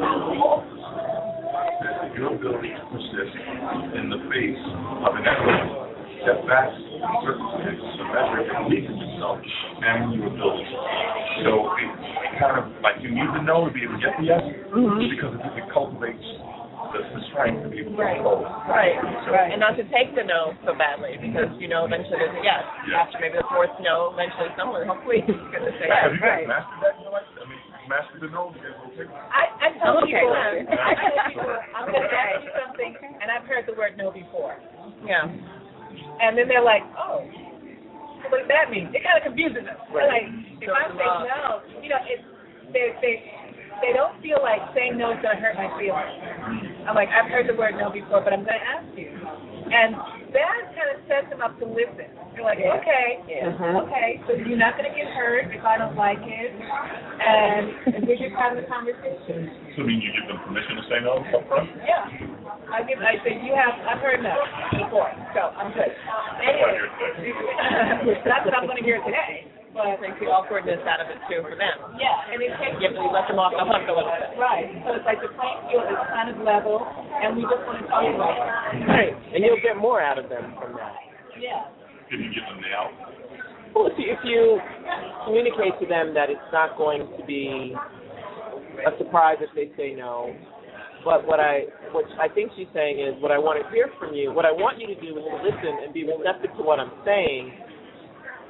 your ability to persist in the face of an enemy setbacks, circumstances, a measure of belief in yourself and your ability. So it kind of like you need to know to be able to get the yes because it cultivates the strength to be able to go forward. Right. And not to take the no so badly because you know eventually there's a yes. After maybe the fourth no, eventually someone hopefully is going to say yes. Have you guys mastered that in your life? I mean, mastered the no? I tell people, I'm going to ask you something, and I've heard the word no before. Yeah. And then they're like, oh, what does that mean? It kind of confuses them. They're like, if I say no, you know, they don't feel like saying no is going to hurt my feelings. I'm like, I've heard the word no before, but I'm going to ask you. And that kind of sets them up to listen. They're like, okay, okay, so you're not going to get hurt if I don't like it, and we're just having a conversation. So you mean you give them permission to say no up front? Yeah. I say, I've heard no before, so I'm good. Anyway, that's what I'm going to hear today. But it takes the awkwardness out of it too for them. Yeah, and it takes you have to let them off the hook a little bit. Right. So it's like the playing field is kind of level, and we just want to talk about it. Right. And you'll get more out of them from that. Yeah. If you give them the out. Well, if you communicate to them that it's not going to be a surprise if they say no, but what I think she's saying is what I want to hear from you, what I want you to do is listen and be receptive to what I'm saying,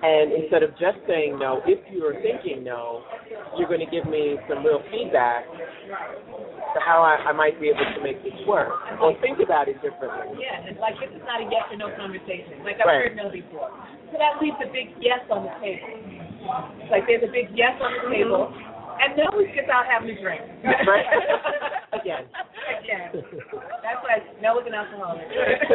And instead of just saying no, if you are thinking no, you're going to give me some real feedback to how I might be able to make this work, or think about it differently. Yeah, it's like this is not a yes or no conversation. Like I've heard no before. So that leaves a big yes on the table. It's like there's a big yes on the table, and no is just out having a drink. Right. Again. That's why no is an alcoholic.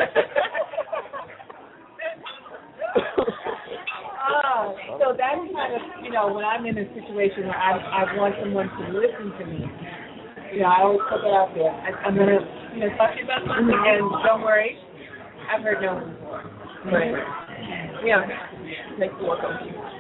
So that's kind of, when I'm in a situation where I want someone to listen to me, I always put that out there. I'm going to, talk to you about something, and don't worry, I've heard no before. Right. Yeah. Makes it work.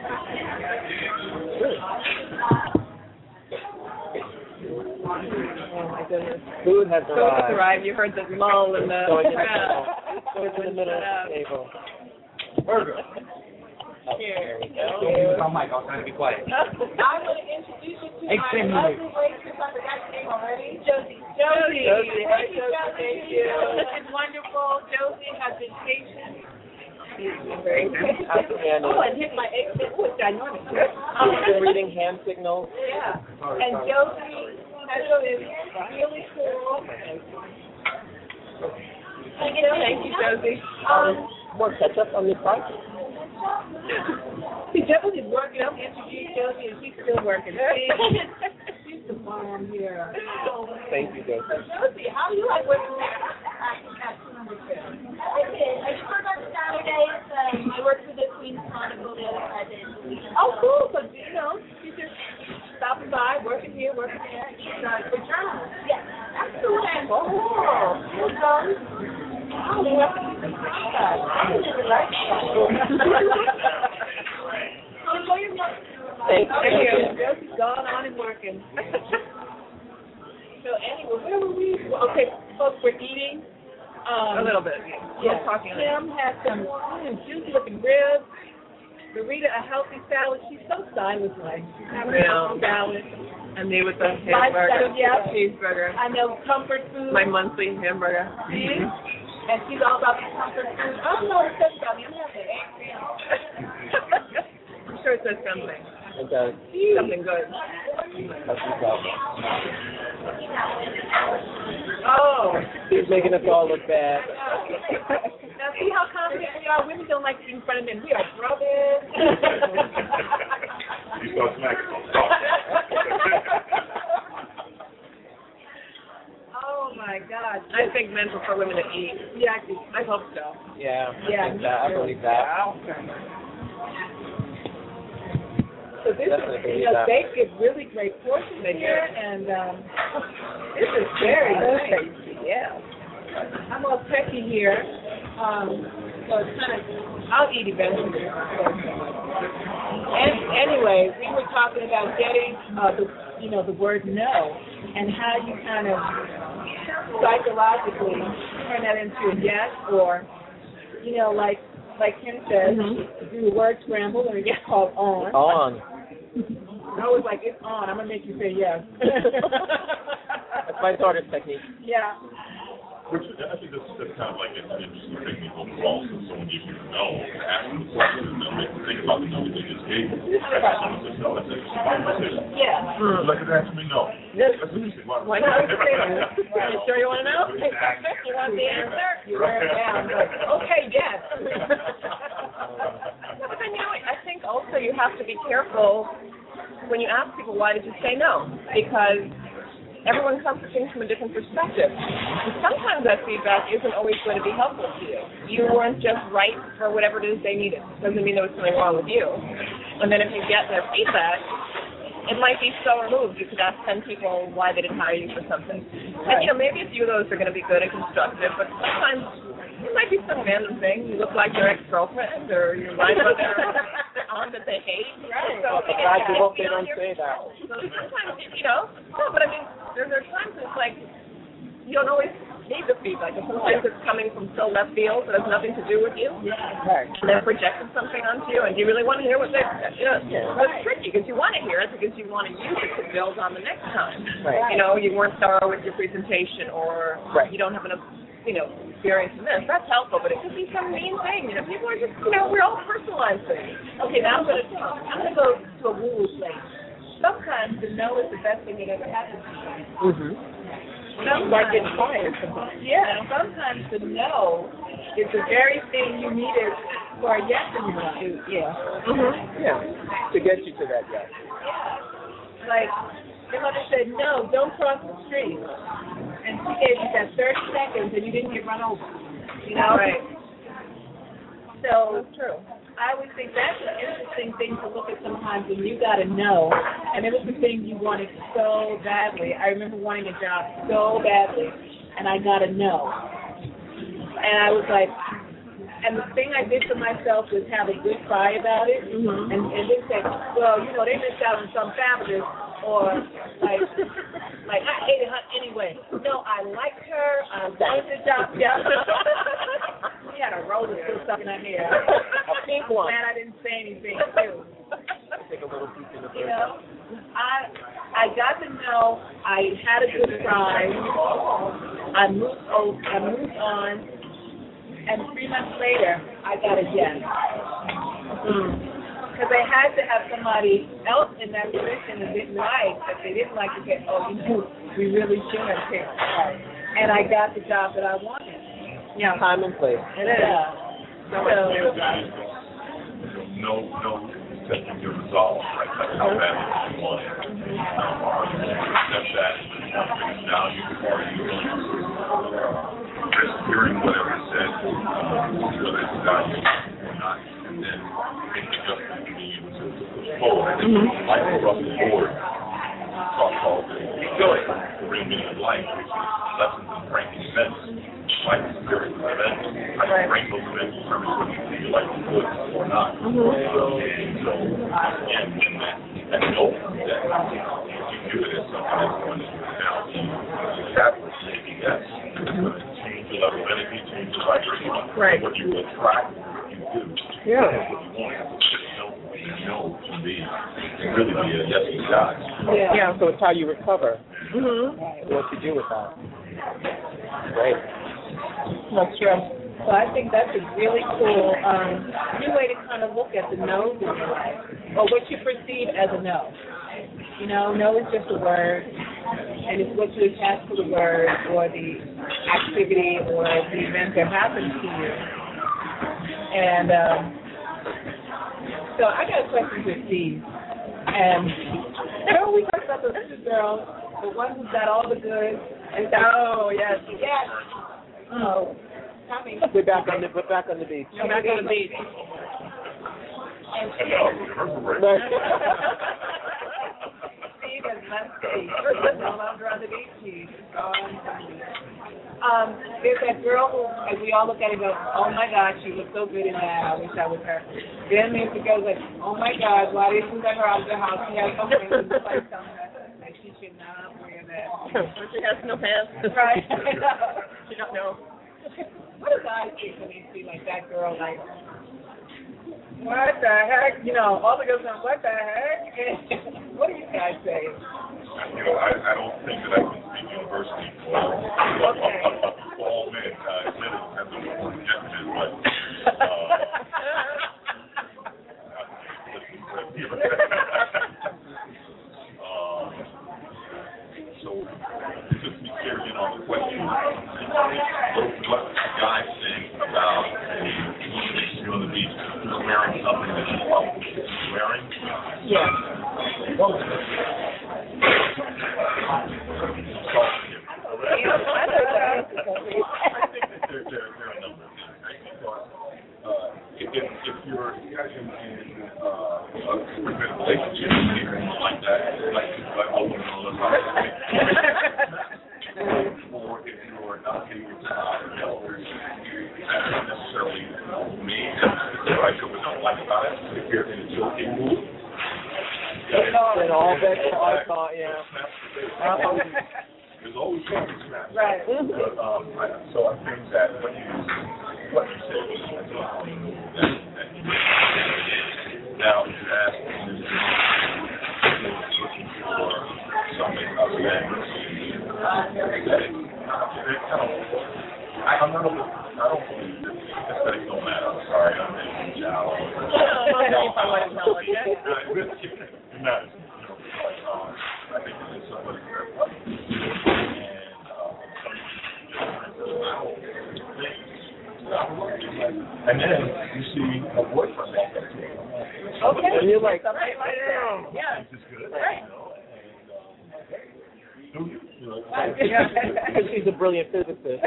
Oh my goodness. Food has arrived. You heard the lull in the... So it's in the middle of the table. Burger. Here we go. I'm Mike. I'm trying to be quiet. I'm going to introduce you to my lovely waitress. I forgot your name already. Josie. Thank you. It's wonderful. Josie has been patient. She's been very patient. And hit my egg. It's ginormous. She's been reading hand signals. Yeah. And Josie has been really cool. Thank you, Josie. More ketchup on the side? See, Josie's working. I'm introducing Josie, and she's still working. She's the bomb here. Thank you, Josie. Josie, how do you like working at number 2? I did. I just work on Saturdays. I work for the Queen's Chronicle the other 5 days a week. Oh, cool. So, she's just stopping by, working here, working there. She's for journalists. Yes. Excellent. Oh, cool. Oh, you have to be I didn't like enjoy your work. Thank you. Josie's gone on and working. So anyway, where were we? Okay, folks, we're eating. A little bit. Yeah. Kim has some juicy looking ribs. Rita, a healthy salad. She's so stylish-like. Having her own salad. And me with the hamburger. Cheeseburger. I know, comfort food. My monthly hamburger. And she's all about the comfort food. I don't know what it says about me. I'm having I'm sure it says something. It does. Something good. Oh. He's making us all look bad. Now see how confident we are? Women don't like to be in front of men. We are brothers. You start smacking. Oh my God. I think men prefer women to eat. Yeah, I hope so. Yeah, I believe that. So this is, they give really great portions here, and this is very tasty. Yeah. I'm all techie here, so it's kind of, I'll eat eventually. And anyway, we were talking about getting the word no, and how you kind of psychologically turn that into a yes, or like Kim says, do the word scramble and it gets called on. On. I was like, it's on. I'm gonna make you say yes. That's my daughter's technique. Yeah. Which I think that's kind of like an interesting technique overall. So someone gives you no, ask them the question, and they'll make you think about the number they just gave you. Someone says no, that's a conversation. Yeah. Like it's asking me no. Yes. That's interesting. Why not? You sure you want to know? You want the answer? You wear it down. Like, okay, yes. But then, I think also you have to be careful when you ask people, why did you say no? Because everyone comes to things from a different perspective. And sometimes that feedback isn't always going to be helpful to you. You weren't just right for whatever it is they needed. Doesn't mean there was something wrong with you. And then if you get their feedback, it might be so removed. You could ask 10 people why they didn't hire you for something. And, maybe a few of those are going to be good and constructive, but sometimes it might be some random thing. You look like your ex-girlfriend, or you lie about their aunt that they hate. Right. So, I hope they don't say that. So sometimes, but I mean, there are times it's like you don't always need the feedback. And sometimes it's coming from so left field that has nothing to do with you. Right. And they're projecting something onto you, and do you really want to hear what they're, It's tricky because you want to hear it because you want to use it to build on the next time. Right. You weren't thorough with your presentation, or you don't have enough experiencing this. That's helpful, but it could be some mean thing. People are just, we're all personalized things. Okay, now I'm gonna go to a woo-woo place. Sometimes the no is the best thing that ever happened to you. Mm-hmm. Like getting fired sometimes. Yeah, sometimes the no is the very thing you needed for a yes in your life. Yeah. Mm-hmm. Yeah. To get you to that yes. Like, your mother said, no, don't cross the street. And she gave you that 30 seconds and you didn't get run over. Right. So, that's true. I would think that's an interesting thing to look at sometimes when you got to know. And it was the thing you wanted so badly. I remember wanting a job so badly, and I got to know. And I was like, and the thing I did for myself was have a good cry about it, and then say, well, they missed out on some fabulous, or like I hated her anyway. No, I liked her. I wanted the job. Yeah. We had a roller still stuck in her hair. A pink one. Glad I didn't say anything too. Take a little piece in the I got to know. I had a good cry. I moved on. And 3 months later, I got a yes. Because they had to have somebody else in that position that didn't like to get, we really should have picked her. And I got the job that I wanted. Yeah. Time and place. It is. No testing your resolve, right? That's how bad you want it. Accept that. Now you are just hearing whatever is said, whether it's valued or not, and then make adjustments to be able to push forward. I think life across the board talk called the real meaning of life, which is lessons in breaking events. Life is a series of events. I can break those events in terms of whether you think your life is good or not. And so, again, when that note that you view it as something that's going to now be established, maybe yes, it's going to change the level of energy, change the vibration. Right. What you attract, what you do. Yeah. What you want. Just know to be really be a yes to God. Yeah. So it's how you recover. What you do with that. Great. That's true. So I think that's a really cool new way to kind of look at the no's in your life, or what you perceive as a no. No is just a word, and it's what you attach to the word or the activity or the event that happens to you. And so I got a question for Steve. And we talked about those two girls, the one who's got all the goods. And yes. Oh, we're back on the beach. We're back on the beach. And Steve has left the beach. He's no longer on the beach. He's gone from the beach. There's that girl who, as we all look at it, go, oh my God, she looks so good in that. I wish I was her. Then there's the girl like, oh my God, why didn't you let her out of the house? She has something in the place telling her that she should not wear that. She has no pants. Right. She don't know. What do guys think when they see like that girl like, what the heck? All the girls going, what the heck? What do you guys say? I don't think that I can speak universally for all men. Men have the more rejected, but so just to be clear again on the question, what the guy saying about you on the beach who's wearing something that she's probably wearing? Yeah. I think that there are a number of things. If you're in a committed relationship like that, like oh no, or if you're not getting your time, that's not necessarily me. That's what I don't like about it. If you're in a joking mood. And all that I thought, yeah. There's always something snap. Right. But, so I think that what you said was now you ask looking for something other than I I'm not. I don't believe that aesthetics don't matter. I'm sorry, I'm in Jal. It matters. I think it's somebody's and then you see a boyfriend like that too. Okay. And you're like, yeah, this is good. Right. Because she's a brilliant physicist.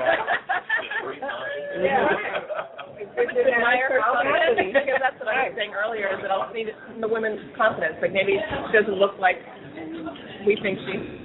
Admire her confidence, because that's what I was saying earlier, is that I'll see the women's confidence. Like maybe she doesn't look like we think she.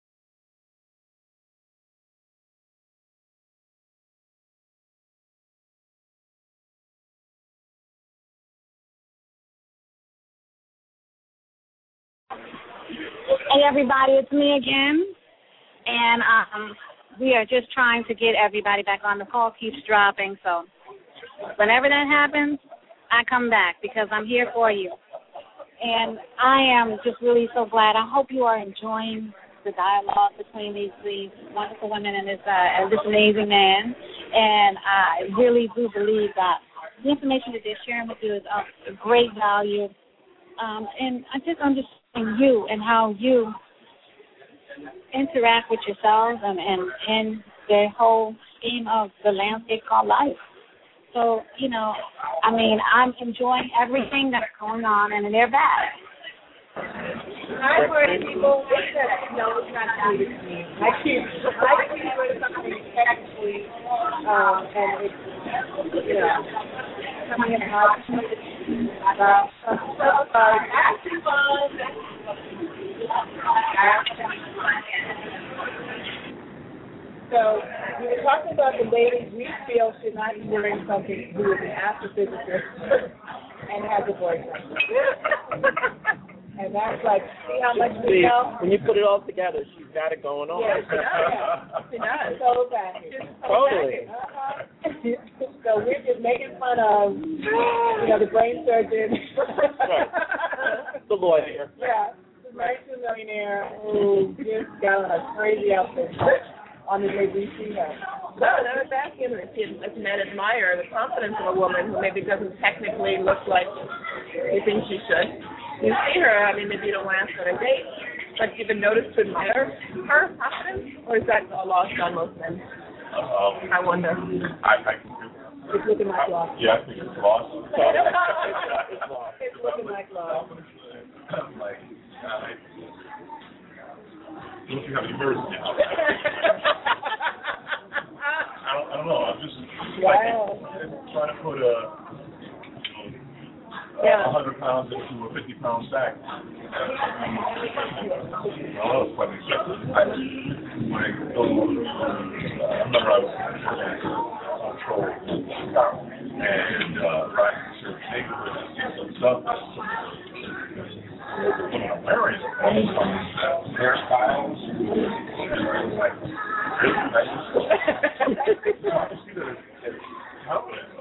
Hey everybody, it's me again, and we are just trying to get everybody back on. The call keeps dropping, so whenever that happens, I come back because I'm here for you. And I am just really so glad. I hope you are enjoying the dialogue between these wonderful women and this amazing man. And I really do believe that the information that they're sharing with you is of great value. And I just understand you and how you interact with yourselves and the whole scheme of the landscape called life. So, I mean, I'm enjoying everything that's going on, and they're back. Hi, party people. No, it's not needed to me. I keep doing something technically, and it's, coming in hot. So we were talking about the ladies we feel should not be wearing something who is an astrophysicist and has a boyfriend. And that's like, see how much we know? When you put it all together, she's got it going on. Yeah, she does. So bad. Totally. So we're just making fun of, the brain surgeon. Right. The lawyer. Yeah, the multi-millionaire who just got on a crazy outfit on the day we see her. No, I was asking if men admire the confidence of a woman who maybe doesn't technically look like you think she should. You see her, I mean, maybe you don't want to ask her on a date, but you've been noticed to admire her confidence, or is that a loss on most men? I wonder. It's looking like loss. Yeah, I think it's lost. It's looking like loss. Don't you have any mirrors in I don't know. I'm just trying to put 100 pounds into a 50-pound sack. It's quite expensive. When I go to I remember I was on patrol and riding through certain neighborhoods and see some stuff that's I'm wearing hairstyles. Like, really nice. I see that it's confidence.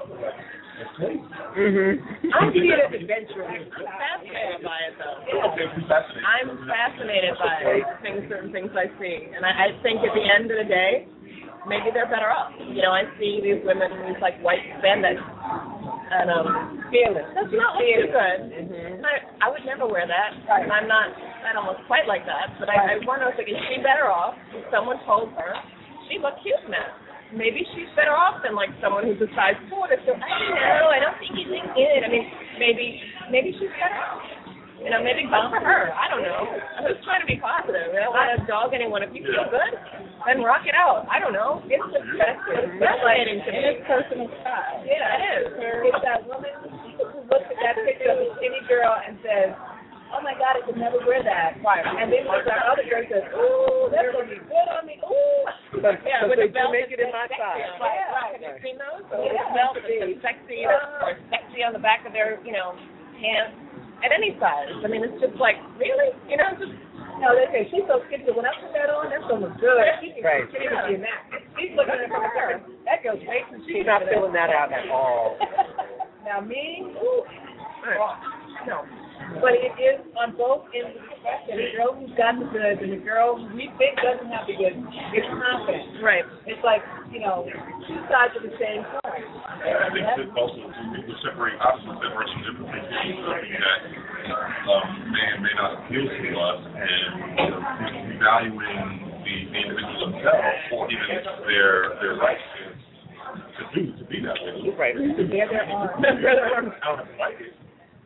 I see it as adventurous. I'm fascinated by it, though. Yeah. I'm fascinated by certain things I see. And I think at the end of the day, maybe they're better off. I see these women in these, white spandex. And, fearless. That's not too good. Mm-hmm. I would never wear that. Right. And I don't look quite like that. But I wonder if is she better off if someone told her she looked cute in that? Maybe she's better off than someone who decides, I don't think you look good. I mean, maybe she's better off. Maybe good for her. I don't know. I'm just trying to be positive. I don't want to dog anyone. If you feel good, then rock it out. I don't know. It's just fascinating to me. It's personal style. Yeah, it is. It's that woman who looks at that picture of a skinny girl and says, oh my God, I could never wear that. Right. And then there's that other girl says, ooh, that's going to be good on me. Ooh. Yeah, with the belt make it in my size. Right. Have you seen those? So the belt is sexy or sexy on the back of their, pants at any size. I mean, it's just really? Just. No, they say, she's so skinny. When I put that on, that's going to look good. She's skinny in that. She's looking at her. That goes way too She's not filling that out at all. Now me, ooh. No. But it is on both ends of the spectrum. The girl who's got the goods and the girl who we think doesn't have the goods is confident. Right. It's like, two sides of the same coin. I think that also people separate some differences something that may not appeal to us, and evaluating the individual themselves or even their rights to be that way. Right. Yeah, there are. How to fight it.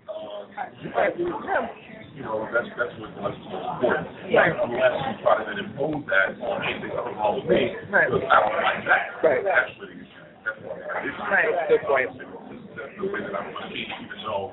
That's what's most important. Right. Unless you try to then impose that on anything other wrong with me, right. because I don't like that. Right. That's really that's what I issue. Right. Good point. That's the way that I'm going to keep, even though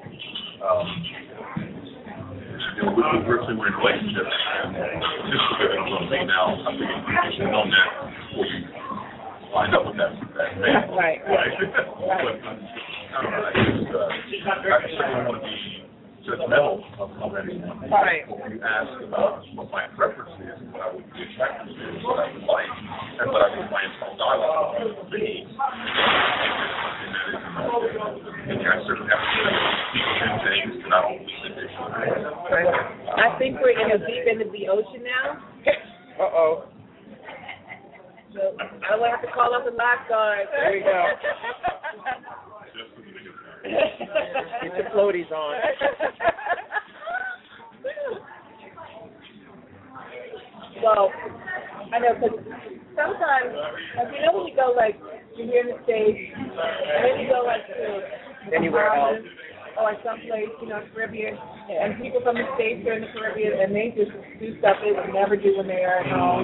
we're in relationships. This is what I'm going to say now. I think you should know that before you wind up with that man. Right. Right. But I don't know. I certainly want to be judgmental of anyone. Right. When you ask about what my preference is, what I would be attracted to, what I would like, and what I would find some dialogue with me, something that is, I certainly have to speak in things that I don't believe that they should. Right. I think we're in the deep end of the ocean now. Uh-oh. So I don't have to call up the lifeguard. There we go. Get your floaties on. Well, I know, because sometimes, when you go, you're here in the States, and then you go, to anywhere else, or someplace, Caribbean, and people from the States are in the Caribbean, and they just do stuff they would never do when they are at home.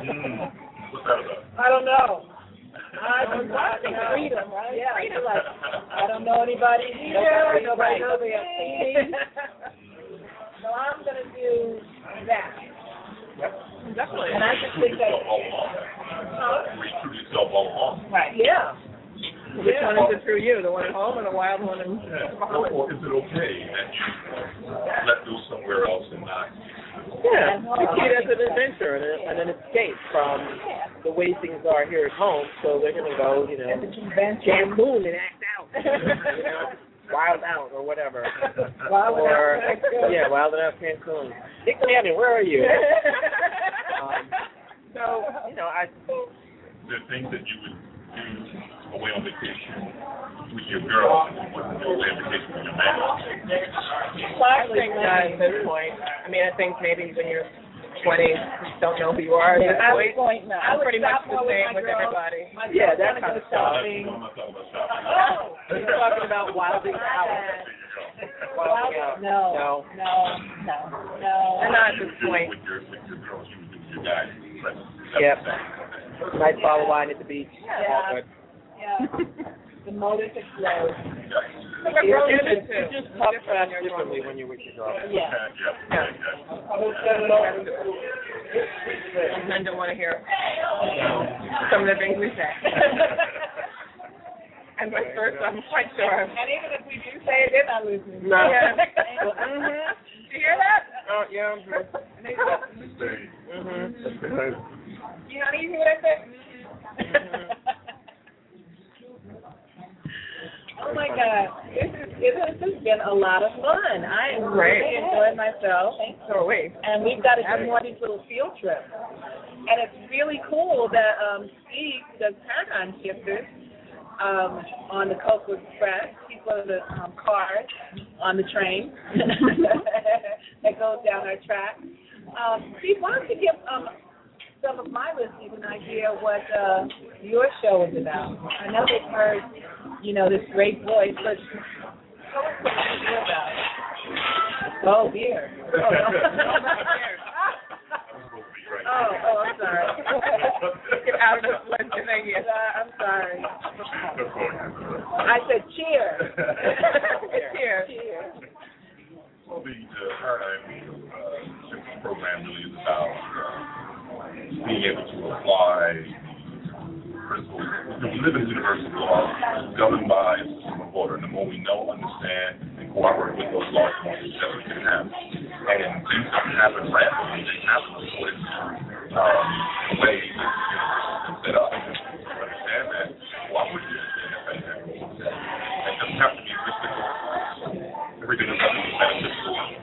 I don't know. I don't know. Freedom, right? Yeah, freedom. I don't know anybody here. Nobody knows they have seen me. So I'm going to do that. Definitely. And I just think that. Recruit yourself all along. Right. Yeah. Which one is it through you? The one at home or the wild one in Bahamas? Or is it okay that you let go somewhere else and not? Yeah, you see it as an adventure and an escape from the way things are here at home. So they're going to go, Cancun and act out, wild out or whatever. Wild out Cancun. Dick Manning, where are you? So, The things that you would do away on vacation with your girl and wouldn't do away on vacation with your man. I think at this point. I think maybe when you're 20, you don't know who you are at this point. I'm pretty much the same with everybody. Yeah, that kind of stuff. I'm not talking about shopping. You're talking about wilding out. Wilding out. No. And not at this point. With your girls, you would do with your guys. Yep. Nice bottle of wine at the beach. Yeah. The motors explode. You just talk differently when you're with your girl. Yeah. Men don't want to hear some of the things we say. And vice versa, I'm quite sure. And even if we do say it, they're not listening. No. Yeah. Did you hear that? Oh, yeah. You know what I said? Oh my God, this has been a lot of fun. I am really enjoying myself. So wait. And we've got to do more of these little field trips. And it's really cool that Steve does paradigm shifters on the Coastal Express. He's one of the cars on the train that goes down our track. Steve, why don't you give some of my listeners an idea of what your show is about? I know they've heard, this great voice, but tell us what it's about. Oh, beer. I'm sorry. Get out of the thing. I'm sorry. I said cheer. Cheer. Well, the paradigm program really is about being able to apply principles. We live in a universal law governed by a system of order, and the more we know, understand, and cooperate with those laws, the more success we can have. And things don't happen randomly; they happen according to the way the universe is set up. Understand that, cooperate with it, and it doesn't have to be mystical. Everything is metaphysical.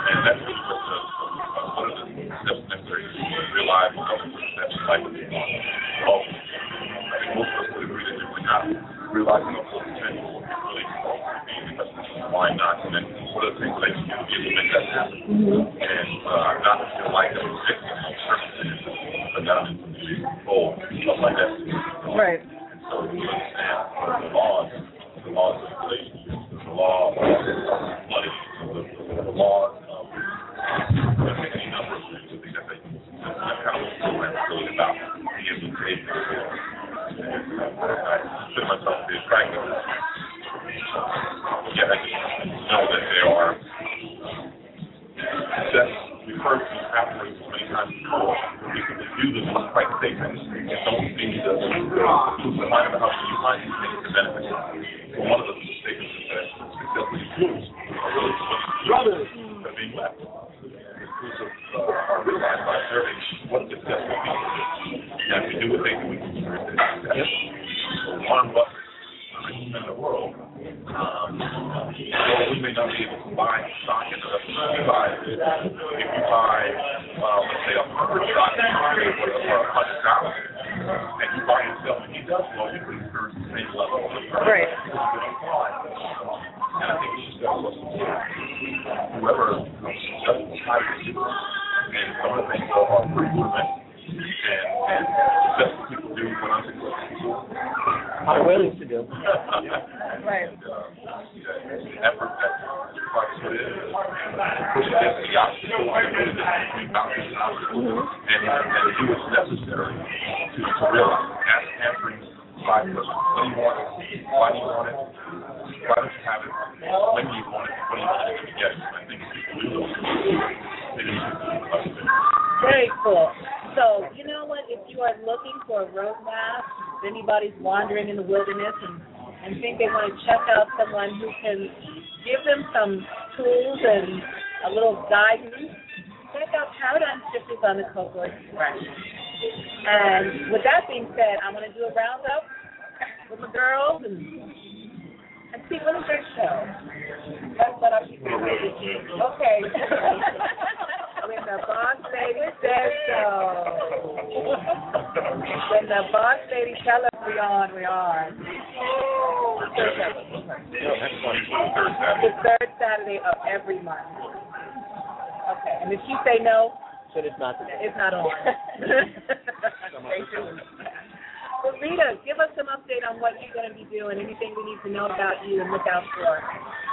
And that's really one of the steps necessary to realize that's like I think most of us would agree that if we're not realizing our full potential, what we really supposed to be, because why not? And then what are the things that you can do to make that happen? And not to feel like that we're fixing circumstances, but not to be controlled, stuff like that. Right. And so you understand the laws of relationships, the law of money, the laws of any number of things. I think that's kind of what the program is really about, being able to take it. And I consider myself to be a pragmatist. Yeah, I just know that there are success. We've heard these affirmations so many times before. People that do this like statements and don't see the mind of the house. You find these things to benefit. So one of the statements is that successful humans are really brothers that are being left. Exclusive realized by observing what success will be. And if we do what they do, we can experience success. So Warren Buffett, in the world, we may not be able to buy stock in the if you buy, let's say, 100 stocks in the market for $100, and you buy and sell when he does well, you can experience the same level of return. Right. And I think we should start looking for whoever successful hires you, and some of the things are pretty rudimentary. And successful people do what unsuccessful people are willing to do. Right. Effort that put in, push against the obstacle, and do what's necessary to realize. Answering by person. What do you want? Why do you want it? Why don't you have it? When do you want it? What do you want it to get? I think people do those things. Very cool. So, you know what? If you are looking for a roadmap, if anybody's wandering in the wilderness and think they want to check out someone who can give them some tools and a little guidance, check out Paradigm Shifters on the Cocoa Express. And with that being said, I'm going to do a roundup with the girls and see what is their show. That's what I'm keeping ready. Okay. When the boss lady says so. When the boss lady tells us we on, we are. The third Saturday of every month. Okay. And if you say no, then it's not today. It's not on. Stay tuned. Well, Rita, give us some update on what you're going to be doing, anything we need to know about you and look out for.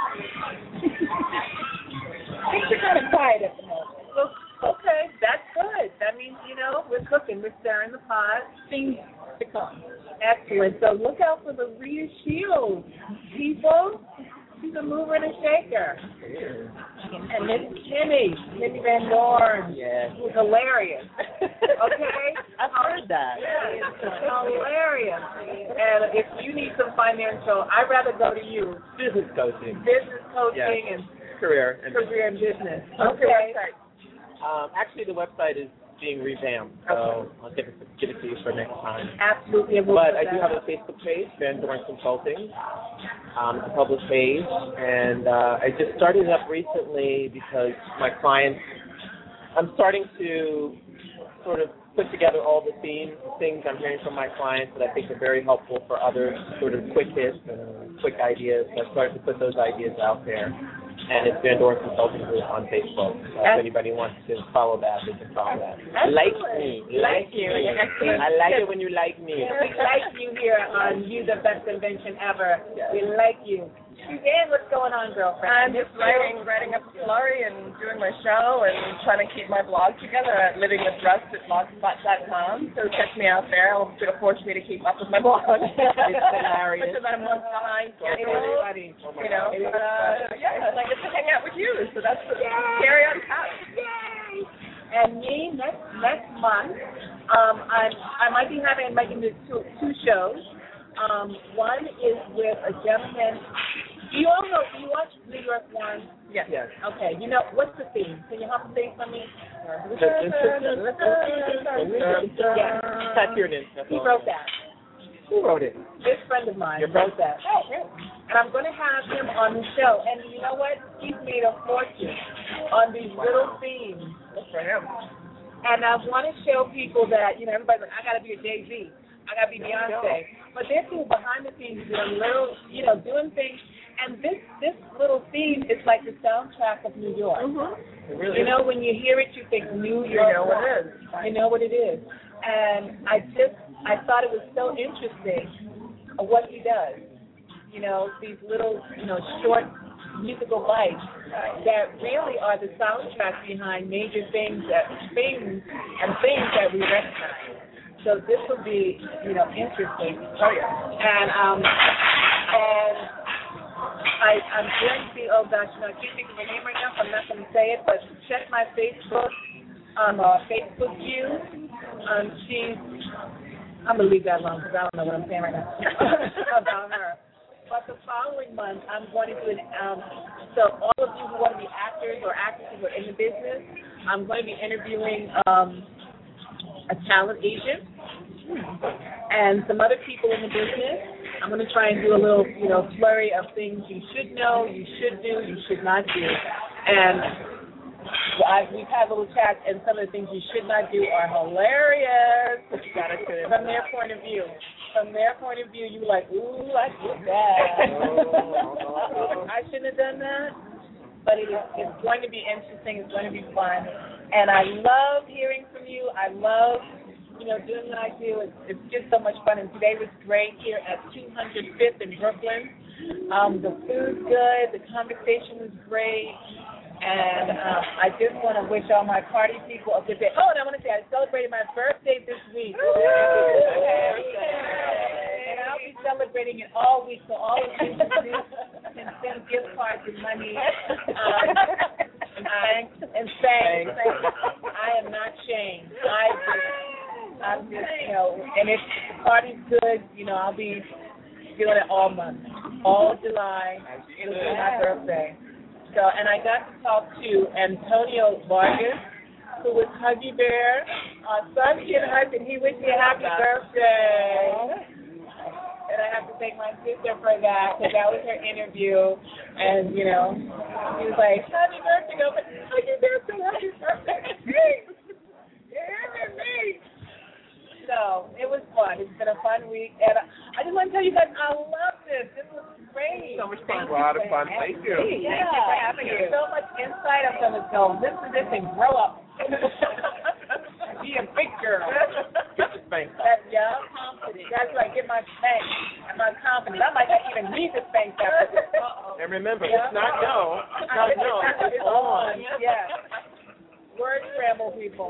Things are kind of quiet at the moment. Okay, that's good. That means, we're cooking. We're stirring the pot. Things to come. Excellent. So look out for the Rita Shields, people. She's a mover and a shaker. And Miss Kimmy Van Dorn, who's hilarious. Okay? I've heard that. Yeah, it's hilarious. And if you need some financial, I'd rather go to you. Business coaching. And career and business. Okay. Actually, the website is being revamped, so I'll get it to you for next time. Absolutely. But I do have a Facebook page, Van Dorn Consulting. It's a public page, and I just started it up recently because my clients, I'm starting to sort of put together all the things I'm hearing from my clients that I think are very helpful for others, sort of quick hits and quick ideas. So I started to put those ideas out there. And it's Van Dorn Consulting Group on Facebook. So if anybody wants to follow that, they can follow that. Like me. Like you. I like it when you like me. We like you here on You the Best Invention Ever. We like you. Suzanne, what's going on, girlfriend? I'm just writing up a flurry and doing my show and trying to keep my blog together at livingwithrust@blogspot.com. So check me out there. It's going to force me to keep up with my blog. It's hilarious. Because I'm months behind. Everybody, it's like it's to hang out with you. So that's the cherry on top. Yay! And me next month, I might be making this two shows. One is with a gentleman. Do you watch New York One? Yes. Okay. What's the theme? Can you help me sing for me? Saturn. He wrote that. Who wrote it? This friend of mine. Your friend? Wrote that. Oh, really? And I'm going to have him on the show. And you know what? He's made a fortune on these little themes. Good for him. And I want to show people that, everybody's like, I got to be a Jay-Z. I got to be Beyonce. But they're people behind the scenes doing little, doing things. And this little theme is like the soundtrack of New York. It really is. When you hear it, you think New York. You know what it is. You know what it is. And I thought it was so interesting what he does. These little, short musical bites that really are the soundtrack behind major things that we recognize. So this will be, interesting. Oh yeah. And I'm going to, I can't think of her name right now, so I'm not going to say it, but check my Facebook, Facebook view. I'm going to leave that alone because I don't know what I'm saying right now about her. But the following month, I'm going to do so all of you who want to be actors or actresses or in the business, I'm going to be interviewing a talent agent and some other people in the business. I'm going to try and do a little, flurry of things you should know, you should do, you should not do. And we've had a little chat, and some of the things you should not do are hilarious from their point of view. From their point of view, you're like, ooh, I did that. I shouldn't have done that. But it's going to be interesting. It's going to be fun. And I love hearing from you. I love, doing what I do. It's just so much fun. And today was great here at 205th in Brooklyn. The food's good. The conversation was great. And I just want to wish all my party people a good day. Oh, and I want to say I celebrated my birthday this week. And I'll be celebrating it all week, so all of you can send gift cards and money and thanks. I am not shamed. I'm just, and if the party's good, I'll be doing it all month. All July, it'll be my birthday. So, and I got to talk to Antonio Vargas, who was Huggy Bear, son kid hug, and he wished me a happy birthday. And I have to thank my sister for that, because that was her interview. And, he was like, happy birthday, go, but Huggy Bear said happy birthday. Yeah, me. So, it was fun. It's been a fun week. And I just want to tell you guys, I love this. This was great. So much fun. A lot of fun. Thank you. Yeah. Thank you for having me. So much insight. I'm going to go listen to this and grow up. Be a big girl. Get the spank. Yeah. That's right. Get my spank. I'm not confident. I might not even need the spank after this. And remember, it's not no. It's not no. It's on. Yeah. Word scramble, people.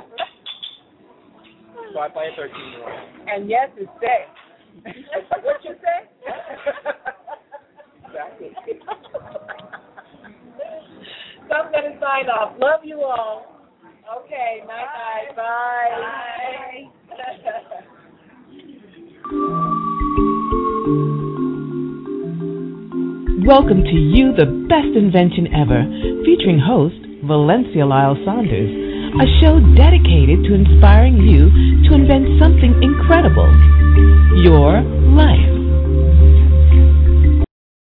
So I play a 13-year-old. And yes, it's safe. What you say? Exactly. So I'm going to sign off. Love you all. Okay, night. Bye. Welcome to You, the Best Invention Ever, featuring host Valencia Lyle Saunders, a show dedicated to inspiring you to invent something incredible. Your life.